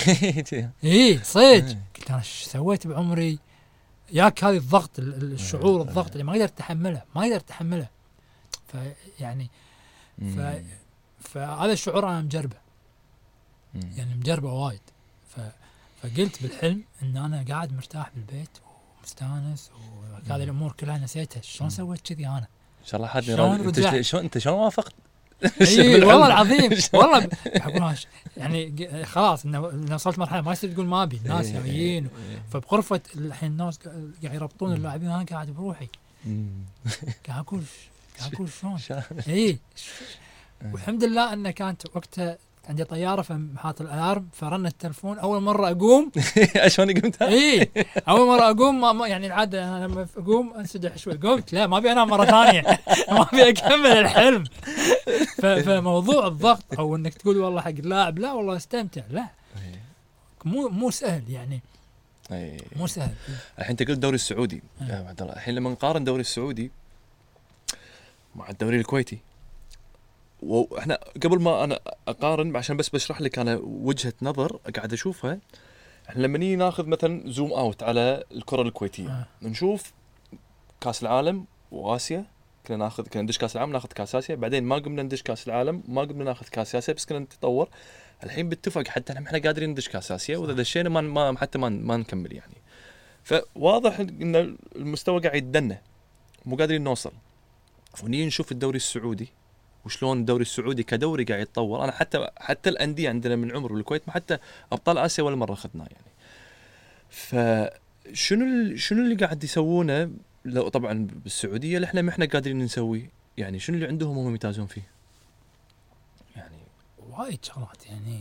اي صدق. قلت انا ايش سويت بعمري ياك هذه الضغط الشعور الضغط اللي ما قدرت اتحمله ما قدرت اتحمله. فيعني ف فهذا الشعور انا مجربه يعني مجربه وايد. ف فقلت بالحلم ان انا قاعد مرتاح بالبيت ومستانس وهذه الامور كلها نسيتها. شلون سويت كذي انا؟ ان شاء الله حد انت شلون انت شلون وافقت؟ اي والله العظيم والله بقول يعني خلاص انه وصلت مرحله ما يصير تقول ما ابي الناس جايين. فبغرفه الحين الناس قاعد يربطون اللاعبين انا قاعد بروحي قاعد اقول قاعد اقول شلون اي. والحمد لله انه كانت وقتها عندي طياره فحاط الالارم فرن التلفون اول مره اقوم. عشان قمت اي اول مره اقوم ما يعني العاده انا لما اقوم انسدح شوي. قمت لا ما ابي انام مره ثانيه ما ابي اكمل الحلم. فموضوع الضغط او انك تقول والله حق اللاعب لا والله استمتع لا مو مو سهل يعني مو سهل. الحين انت قلت الدوري السعودي يا عبد الله. الحين لما نقارن الدوري السعودي مع الدوري الكويتي واحنا قبل ما انا اقارن عشان بس بشرح لك انا وجهة نظر قاعد اشوفها. احنا لما نيجي ناخذ مثلا زوم اوت على الكرة الكويتية آه. نشوف كاس العالم واسيا كنا ناخذ كنا ندش كاس العالم ناخذ كاس اسيا بعدين ما قمنا ندش كاس العالم ما قمنا ناخذ كاس اسيا بس كنا نتطور. الحين باتفق حتى احنا قادرين ندش كاس اسيا واذا دشينا ما, ما حتى ما, ما نكمل يعني. فواضح ان المستوى قاعد يتدنى مو قادرين نوصل. ونيجي نشوف الدوري السعودي وشلون الدوري السعودي كدوري قاعد يتطور. انا حتى حتى الانديه عندنا من عمر والكويت ما حتى ابطال اسيا ولا مره اخذناه يعني. فشنو شنو اللي قاعد يسوونه لو طبعا بالسعوديه اللي احنا ما احنا قادرين نسويه يعني؟ شنو اللي عندهم هم يمتازون فيه يعني؟ وايد شغلات يعني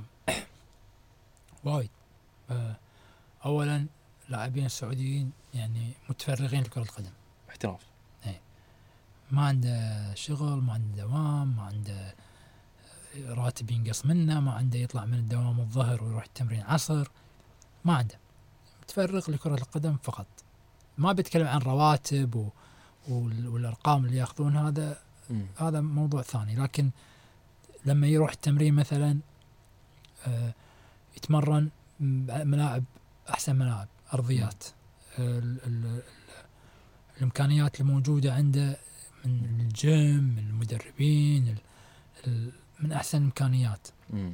وايد. اولا لاعبين السعوديين يعني متفرغين لكره القدم احتراف. ما عنده شغل ما عنده دوام ما عنده راتب ينقص منه ما عنده يطلع من الدوام الظهر ويروح التمرين عصر ما عنده متفرغ لكرة القدم فقط. ما بتكلم عن رواتب و... والأرقام اللي يأخذون هذا م. هذا موضوع ثاني. لكن لما يروح التمرين مثلا آه يتمرن ملاعب أحسن ملاعب أرضيات آه ال... ال... الإمكانيات اللي موجودة عنده من الجيم من المدربين ال ال من أحسن الإمكانيات.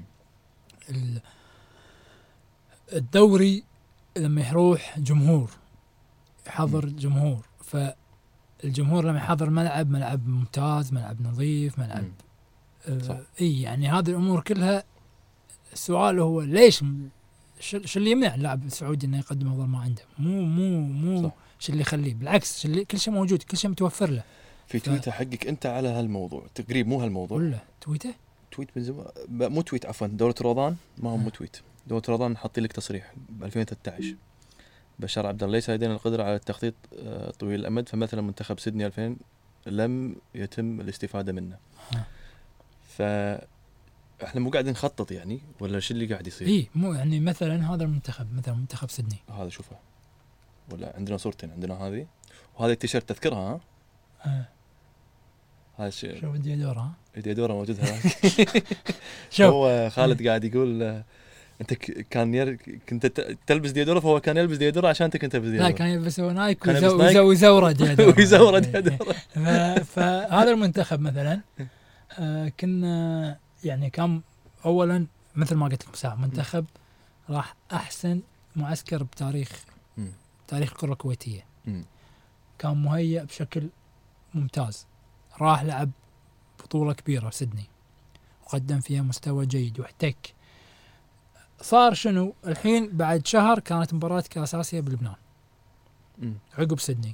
الدوري لما يروح جمهور يحضر م. جمهور فالجمهور لما يحضر ملعب ملعب ممتاز ملعب نظيف ملعب آه إيه يعني هذه الأمور كلها. السؤال هو ليش شو اللي يمنع اللاعب السعودي إنه يقدم أفضل ما عنده؟ مو مو مو شو اللي يخليه بالعكس اللي كل شيء موجود كل شيء متوفر له. في تويتر حقك انت على هالموضوع تقريب مو هالموضوع ولا تويتر تويت من زمان مو تويت عفوا دورة روضان ما هو مو تويت. دورة روضان حاطين لك تصريح ب ألفين وثلاثة عشر بشار عبد الله ليس لدينا القدرة على التخطيط طويل الأمد فمثلا منتخب سيدني ألفين لم يتم الاستفادة منه. ف احنا مو قاعدين نخطط يعني ولا شو اللي قاعد يصير؟ اي مو يعني مثلا هذا المنتخب مثلا منتخب سيدني هذا شوفه ولا عندنا صورتين عندنا هذه وهذا التيشيرت تذكرها ها؟ هذا الشيء شوف الديادورة ها؟ الديادورة موجود هناك. هو خالد قاعد يقول انت كان ير... كنت تلبس ديادورة فهو كان يلبس ديادورة عشان انت كنت تلبس ديادورة. لا كان يلبس نايك وزو... وزورة ديادورة وزورة ديادورة. فهذا المنتخب مثلا كنا يعني كان اولا مثل ما قلت لكم ساعة منتخب راح احسن معسكر بتاريخ م. تاريخ الكرة الكويتية م. كان مهيأ بشكل ممتاز. راح لعب بطولة كبيرة سيدني وقدم فيها مستوى جيد واحتك. صار شنو الحين بعد شهر كانت مباراة كأس آسيا بلبنان م. عقب سيدني.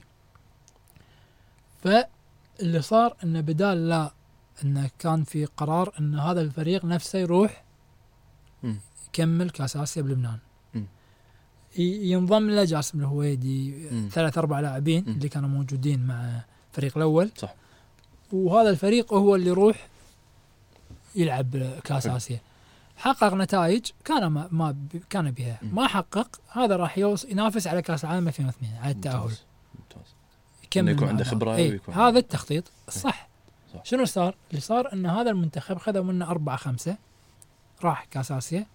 فاللي صار انه بدال لا انه كان في قرار ان هذا الفريق نفسه يروح م. يكمل كأس آسيا بلبنان م. ينضم له جاسم الهويدي م. ثلاث اربع لاعبين م. اللي كانوا موجودين مع الفريق الاول صح. وهذا الفريق هو اللي يروح يلعب كاس اسيا، حقق نتائج كان ما, ما كان بها، ما حقق، هذا راح ينافس على كاس العالم ألفين واثنين على التاهل. ممتاز. يكمل يكون عنده خبره ايه ويكون هذا التخطيط الصح. صح. شنو صار؟ اللي صار ان هذا المنتخب خذوا منه أربعة خمسة، راح كاس اسيا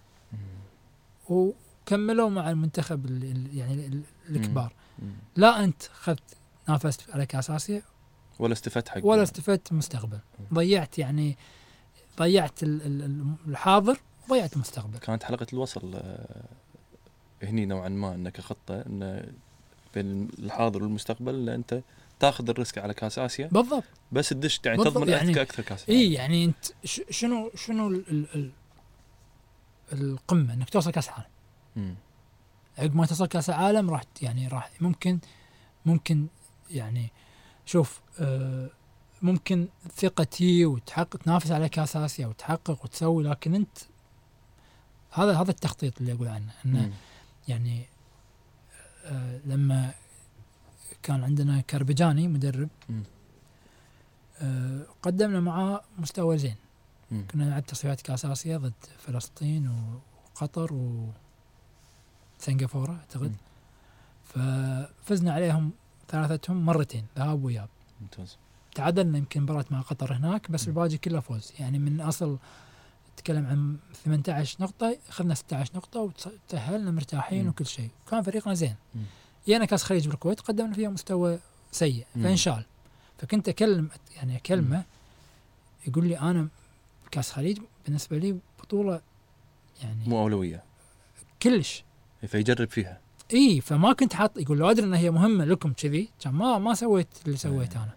وكملوا مع المنتخب ال يعني الكبار. مم. لا انت خذت نافست على كاس اسيا ولا استفدت حق ولا استفدت مستقبل، ضيعت يعني ضيعت الحاضر وضيعت المستقبل. كانت حلقة الوصل هني نوعا ما انك خطة ان بين الحاضر والمستقبل ان انت تاخذ الريسك على كاس اسيا بالضبط، بس تدش يعني بالضبط. تضمن يعني اكثر كاس. اي يعني انت شنو شنو ال ال ال القمة انك توصل كاس العالم. عقب ما توصل كاس العالم راح يعني راح ممكن ممكن يعني شوف آه ممكن ثقتي وتحقق تنافس على كاس اسيا وتحقق وتسوي، لكن انت هذا هذا التخطيط اللي اقول عنه انه يعني آه لما كان عندنا كربجاني مدرب آه قدمنا معاه مستوى زين. مم. كنا نلعب تصفيات كاس اسيا ضد فلسطين وقطر وسنغافورة اعتقد، ففزنا عليهم ثلاثتهم مرتين ذهاب وإياب. ممتاز. تعادلنا يمكن مباراة مع قطر هناك بس الباقي كله فوز، يعني من أصل تكلم عن ثمانية عشر نقطة أخذنا ستة عشر نقطة وتأهلنا مرتاحين. مم. وكل شيء كان فريقنا زين. يانا كاس خليج بالكويت قدمنا فيها مستوى سيء فانشال. فكنت أكلم يعني كلمة مم. يقول لي أنا كاس خليج بالنسبة لي بطولة يعني مو أولوية كلش، فيجرب فيها. اي فما كنت حاط، يقول لو ادري ان هي مهمه لكم كذي كان ما ما سويت اللي سويت انا.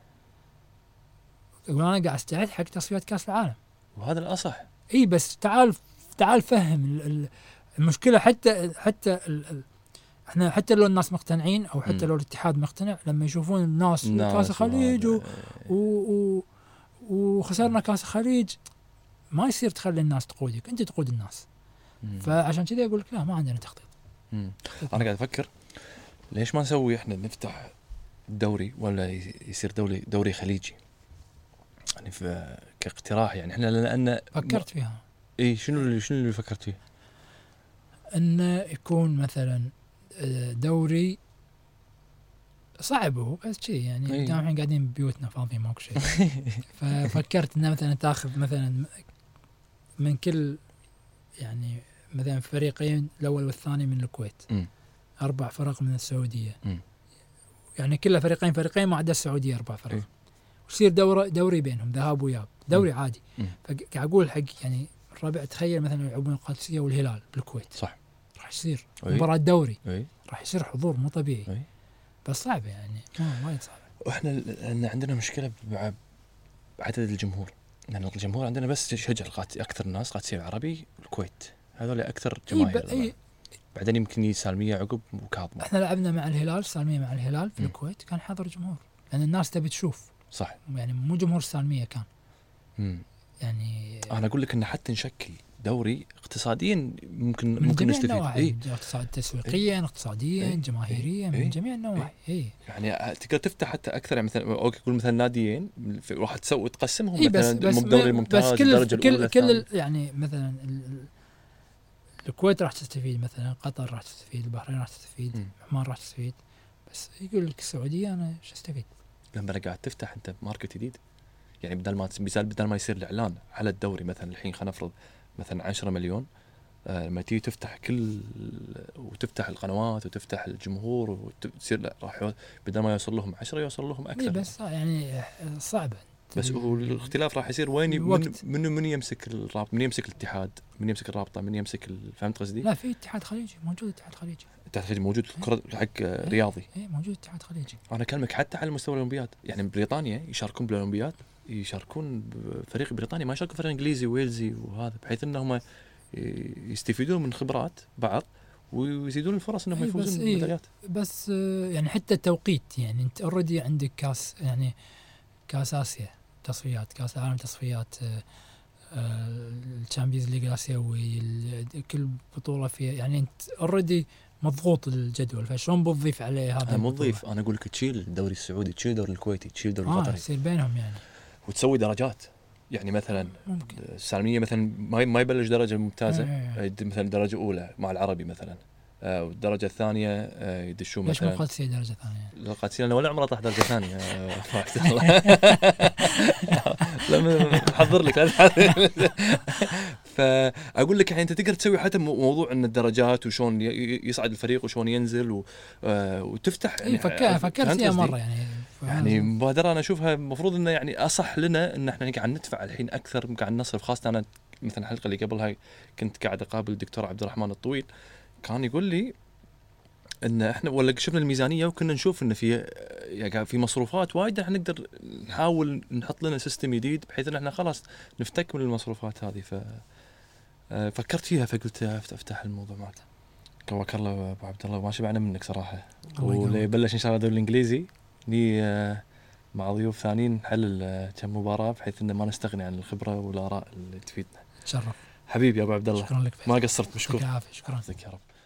يقول انا قاعد استعد حق تصفيات كاس العالم، وهذا الاصح. اي بس تعال تعال فهم المشكله. حتى حتى ال ال احنا حتى لو الناس مقتنعين او حتى م. لو الاتحاد مقتنع لما يشوفون الناس كاس الخليج و و و وخسرنا كاس الخليج ما يصير تخلي الناس تقودك، انت تقود الناس. م. فعشان كذا اقول لك لا ما عندنا تخطيط. مم. أنا قاعد أفكر ليش ما نسوي إحنا نفتح الدوري ولا يصير دوري دوري خليجي يعني في كاقتراح. يعني إحنا لأن فكرت فيها. إيه شنو اللي شنو اللي فكرت فيه؟ إنه يكون مثلا دوري صعب هو بس شيء يعني إيه. دام الحين قاعدين ببيوتنا فاضيين ماكو شيء. ففكرت إنه مثلا تأخذ مثلا من كل يعني مثلا فريقين الأول والثاني من الكويت، م. أربع فرق من السعودية، م. يعني كلها فريقين فريقين ما عدا السعودية أربع فرق، ويصير دوري دوري بينهم ذهاب وإياب، دوري م. عادي. فقاعد أقول حق يعني الربع تخيل مثلا يلعبون القادسية والهلال بالكويت، صح راح يصير مباراة دوري، راح يصير حضور مو طبيعي. أي. بس صعبة يعني ما وايد صعبة. وإحنا لأن عندنا مشكلة بعدد الجمهور، لأن يعني الجمهور عندنا بس يشجع أكثر الناس قادسية العربي والكويت، هذول أكثر جماهير. إيه ب... بعدين يمكن سالمية عقب وكاظمة. احنا لعبنا مع الهلال سالمية مع الهلال في م. الكويت كان حاضر جمهور لأن الناس تبي تشوف. صح. يعني مو جمهور سالمية كان. م. يعني أنا أقول لك إن حتى نشكل دوري اقتصاديا ممكن ممكن نستفيد. إيه؟ اقتصاد تسويقيا، إيه؟ اقتصاديا، إيه؟ جماهيريا، إيه؟ من جميع النواحي. إيه؟ يعني تقدر تفتح حتى أكثر يعني مثلا أوكي يقول مثلا ناديين راح تسوي تقسمهم. إيه مثلا بس الدوري الممتاز الدرجة كل الأولى كل يعني مثلا الكويت راح تستفيد، مثلا قطر راح تستفيد، البحرين راح تستفيد، عمان راح تستفيد. بس يقول لك السعودية أنا شو استفيد؟ لما أنا قاعد تفتح أنت ماركت جديد يعني بدل ما مثال بدل ما يصير الإعلان على الدوري مثلا الحين خلينا نفرض مثلا عشرة مليون، آه لما تيجي تفتح كل وتفتح القنوات وتفتح الجمهور وتصير لا راح بدل ما يوصل لهم عشرة يوصل لهم أكثر. بس يعني صعبة. بس والاختلاف راح يصير وين من من من يمسك الرابط، من يمسك الاتحاد، من يمسك الرابطة، من يمسك فهمت قصدي؟ لا في اتحاد خليجي موجود، اتحاد خليجي اتحاد خليجي موجود كرة حق ايه رياضي. ايه موجود اتحاد خليجي. أنا أكلمك حتى على مستوى الأولمبياد، يعني بريطانيا يشاركون بالأولمبياد يشاركون فريق بريطاني ما يشاركون فريق إنجليزي ويلزي وهذا، بحيث أنهم يستفيدون من خبرات بعض ويزيدون الفرص أنهم يفوزون بالميداليات. بس يعني حتى التوقيت يعني أنت أوريدي عندك كاس يعني كاس آسيا تصفيات، كاس العالم تصفيات، الشامبيونز ليج الآسيوي، كل بطولة فيها يعني أنت أوريدي مضغوط الجدول، فشلون بتضيف عليه هذا؟ أنا مضيف أنا أقول لك تشيل الدوري السعودي، تشيل الدوري الكويتي، تشيل الدوري القطري، آه يصير بينهم يعني وتسوي درجات. يعني مثلا ممكن السالميه مثلا ما ما يبلش درجه ممتازه، إيه. يد- مثلا درجه اولى مع العربي مثلا، آه، والدرجه الثانيه آه، يدشون ليش مو مثلا قادسية درجة ثانية؟ القادسيه. انا ولا عمري اطلع درجه ثانيه آه، عبد الله. لما محضر لك لا تحضر. فاقول لك يعني انت تقدر تسوي حتى مو- موضوع ان الدرجات وشون ي- ي- يصعد الفريق وشون ينزل و... آه، وتفتح اي فكر فكرت فهمت فيها قصدي؟ مرة يعني. يعني مبادرة أنا أشوفها المفروض إنه يعني أصح لنا إن إحنا قاعد ندفع الحين أكثر، قاعد نصرف. خاصة أنا مثلا الحلقة اللي قبلها كنت قاعد أقابل الدكتور عبد الرحمن الطويل، كان يقول لي إن إحنا ولا شفنا الميزانية وكنا نشوف إن في يعني في مصروفات وايد إحنا نقدر نحاول نحط لنا سيستم جديد بحيث إن إحنا خلاص نفتك من المصروفات هذه. ف آه، فكرت فيها فقلت أفتح الموضوع معك. كواك الله أبو عبد الله، ما شبعنا منك صراحة. الله يقويك. وليبلش إن شاء الله الدوري الإنجليزي ني آه، مع ضيوف ثانيين نحلل آه، كم مباراة بحيث إن ما نستغني عن الخبرة والآراء اللي تفيدنا. تشرف. حبيبي يا أبو عبد الله، شكرا لك. ما قصرت، مشكور. يعطيك العافية. شكرا. يعطيك يا رب.